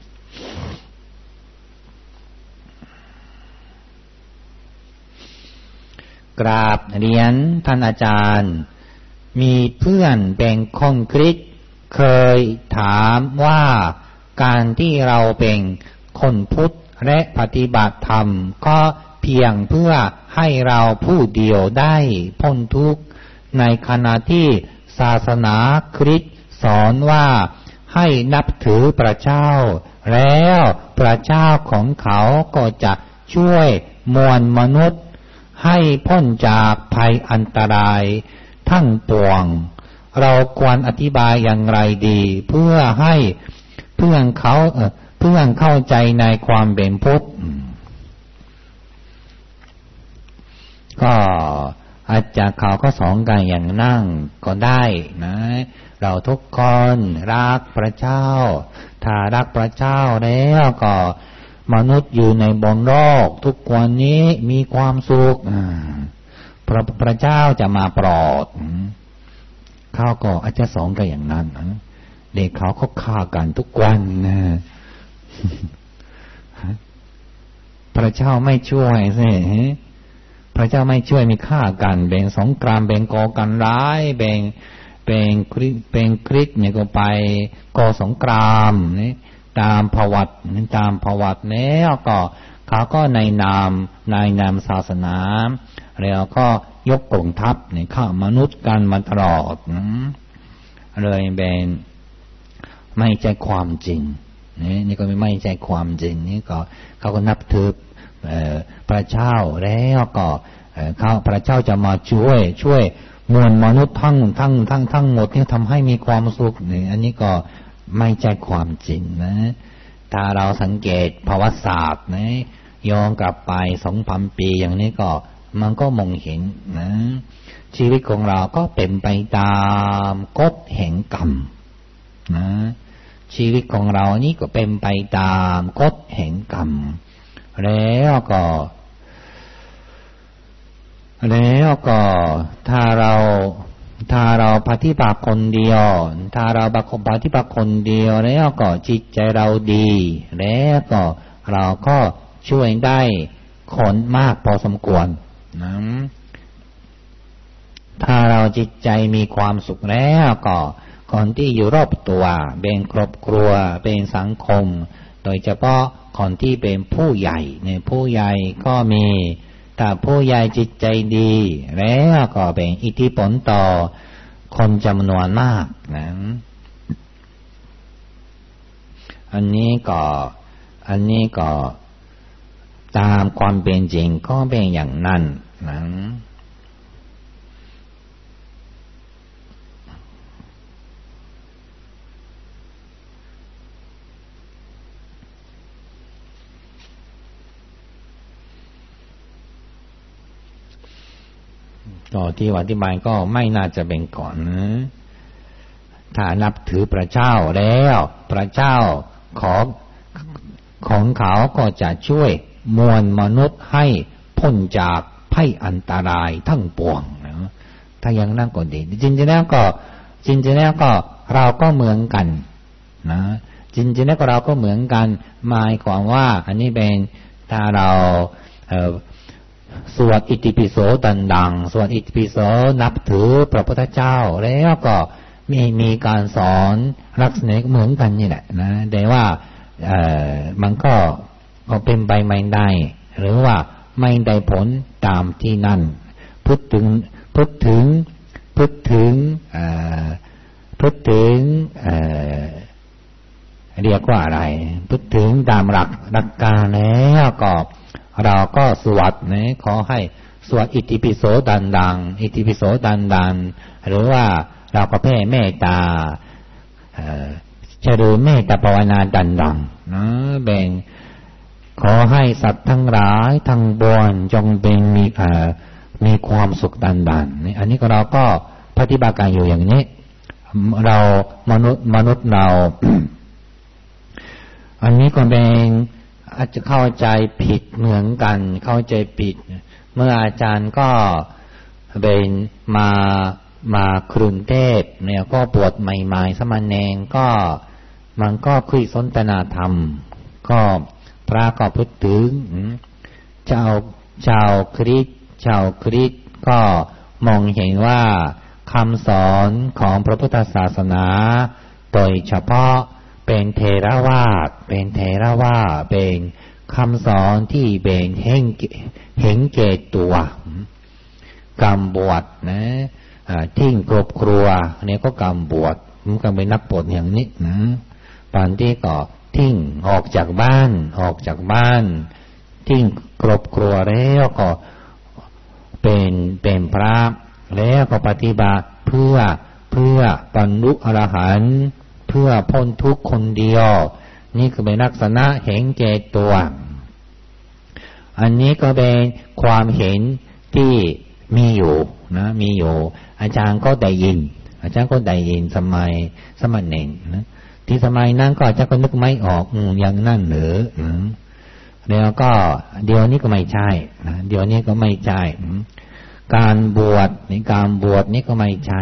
A: กราบเรียนท่านอาจารย์มีเพื่อนเป็นคนคริสต์เคยถามว่าการที่เราเป็นคนพุทธและปฏิบัติธรรมก็เพียงเพื่อให้เราผู้เดียวได้พ้นทุกข์ในขณะที่ศาสนาคริสต์สอนว่าให้นับถือพระเจ้าแล้วพระเจ้าของเขาก็จะช่วยมวลมนุษย์ให้พ้นจากภัยอันตรายทั้งปวงเราควรอธิบายอย่างไรดีเพื่อให้เพื่อนเข้าใจในความเป็นพุทธก็อาจจะเขาก็สอนกันอย่างนั่งก็ได้นะเราทุกคนรักพระเจ้าถ้ารักพระเจ้าแล้วก็มนุษย์อยู่ในบนโลกทุกวันนี้มีความสุขพระเจ้าจะมาโปรดเขาก็อาจจะสอนกันอย่างนั้นเด็กเขาฆ่ากันทุกวันนะพระเจ้าไม่ช่วยสิพระเจ้าไม่ช่วยมีฆ่ากันแบ่งสงครามแบ่งก่อกันร้ายแบ่งคริสเนี่ยก็ไปก่อสงครามนี่ตามประวัติแล้วก็เขาก็ในนามศาสนาแล้วก็ยกกองทัพเนี่ยฆ่ามนุษย์กันมาตลอดเลยเป็นไม่ใช่ความจริงนี่ก็ไม่ใช่ความจริงนี่ก็เขาก็นับถือพระเจ้าแล้วก็พระเจ้าจะมาช่วยมวลมนุษย์ทั้งหมดนี่ทำให้มีความสุขนี่อันนี้ก็ไม่ใช่ความจริงนะถ้าเราสังเกตประวัติศาสตร์นะย้อนกลับไป 2,000 ปีอย่างนี้ก็มันก็มองเห็นนะชีวิตของเราก็เป็นไปตามกฎแห่งกรรมนะชีวิตของเรานี่ก็เป็นไปตามกฎแห่งกรรมแล้วก็ถ้าเราปฏิบัติคนเดียวถ้าเราปฏิบัติคนเดียวแล้วก็จิตใจเราดีแล้วก็เราก็ช่วยได้คนมากพอสมควรนะถ้าเราจิตใจมีความสุขแล้วก็คนที่อยู่รอบตัวเป็นครอบครัวเป็นสังคมโดยเฉพาะคนที่เป็นผู้ใหญ่เนี่ยผู้ใหญ่ก็มีถ้าผู้ใหญ่จิตใจดีแล้วก็เป็นอิทธิพลต่อคนจำนวนมากนะอันนี้ก็ตามความเป็นจริงก็เป็นอย่างนั้นนะต่อที่อธิบายก็ไม่น่าจะเป็นก่อนนะถ้านับถือพระเจ้าแล้วพระเจ้าของเขาก็จะช่วยมวลมนุษย์ให้พ้นจากภัยอันตรายทั้งปวงนะถ้าอย่างนั้นก็ดีจริงๆแล้วก็เราก็เหมือนกันนะจริงๆแล้วก็เราก็เหมือนกันหมายความว่าอันนี้เป็นถ้าเราสวดอิติปิโสดังๆสวดอิติปิโสนับถือพระพุทธเจ้าแล้วก็มีการสอนลักษณะเหมือนกันนี่แหละนะแต่ว่ามันก็เป็นไปไม่ได้หรือว่าไม่ได้ผลตามที่นั่นพูดถึงเรียกว่าอะไรพูดถึงตามหลักการแล้วก็เราก็สวดนะขอให้สวดอิติปิโสดังๆอิติปิโสดังๆหรือว่าเราก็แผ่เมตตาเจริญเมตตาภาวนาดังๆนะแบ่งขอให้สัตว์ทั้งหลายทั้งปวงจงเป็นมีความสุขดังๆนี่อันนี้ก็เราก็ปฏิบัติกันอยู่อย่างนี้เรามนุษย์เรา อันนี้ก็เป็นอาจจะเข้าใจผิดเหมือนกันเข้าใจผิดเมื่ออาจารย์ก็เป็นมากรุงเทพเนี่ยก็บวชใหม่ๆสมณเณรก็มันก็คุยสนทนาธรรมก็พระก็พูดถึงชาวคริสต์ก็มองเห็นว่าคำสอนของพระพุทธศาสนาโดยเฉพาะเป็นเทรวาทเป็นคำสอนที่เป็นเห็นแก่ตัวกรรมบวชนะทิ้งครอบครัวเนี่ยก็กรรมบวชมันก็เป็นนักบวชอย่างนี้นะบางที่ก็ทิ้งออกจากบ้านทิ้งครอบครัวแล้วก็เป็นพระแล้วก็ปฏิบัติเพื่อบรรลุอรหันต์เพื่อพ้นทุกข์คนเดียวนี่ก็เป็นลักษณะเห็นแก่ตัวอันนี้ก็เป็นความเห็นที่มีอยู่นะมีอยู่อาจารย์ก็ได้ยินสมัยสมณเณรนะที่สมัยนั้นก็อาจารย์ก็นึกไม่ออกอย่างนั้นหรือแล้วก็เดี๋ยวนี้ก็ไม่ใช่นะเดี๋ยวนี้ก็ไม่ใช่การบวชนี่ก็ไม่ใช่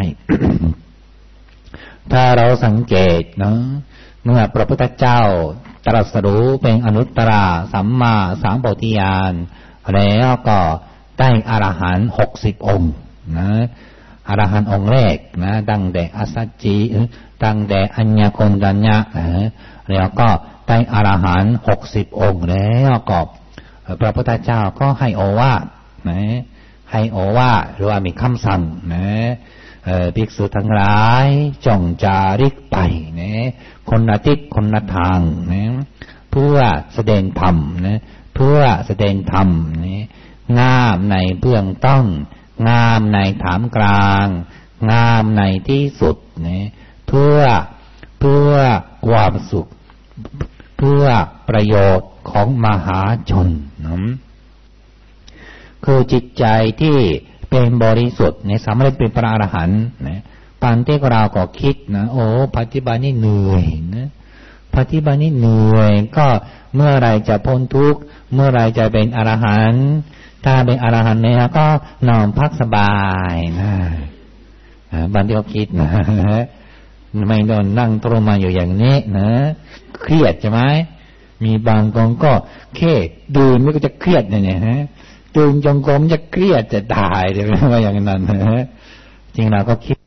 A: ถ้าเราสังเกตนะเมื่อพระพุทธเจ้าตรัสรู้เป็นอนุตตรสัมมาสัมโพธิญาณแล้วก็ได้อรหันต์60องค์นะอรหันต์องค์แรกนะดังแต่อสัจจิดังแต่อัญญโกณฑัญญะแล้วก็ได้อรหันต์60องค์แล้วก็พระพุทธเจ้าก็ให้โอวาทนะให้โอวาทหรือว่ามีคำสั่งนะภิกษุทั้งหลายจงจาริกไปนะคนละทิศคนละทางนะเพื่อแสดงธรรมนะเพื่อแสดงธรรมนะงามในเบื้องต้นงามในถามกลางงามในที่สุดนะเพื่อความสุขเพื่อประโยชน์ของมหาชนนะคือจิตใจที่เป็นบริสุทธิ์ในสามารถเป็นพระอรหันต์นะปานที่เราก็คิดนะโอ้ปฏิบัตินี่เหนื่อยนะปฏิบัตินี่เหนื่อยก็เมื่อไรจะพ้นทุกข์เมื่อไรจะเป็นอรหันต์ถ้าเป็นอรหันต์เนี่ยก็นอนพักสบายนะบางทีก็คิดนะไม่โดนนั่งตรงมาอยู่อย่างนี้นะเครียดใช่ไหมมีบางคนก็แค่ดูมันก็จะเครียดเนี่ยฮะตื่นจงกรมจะเครียดจะตายเลยว่าอย่างนั้นนะจริงเราก็คิด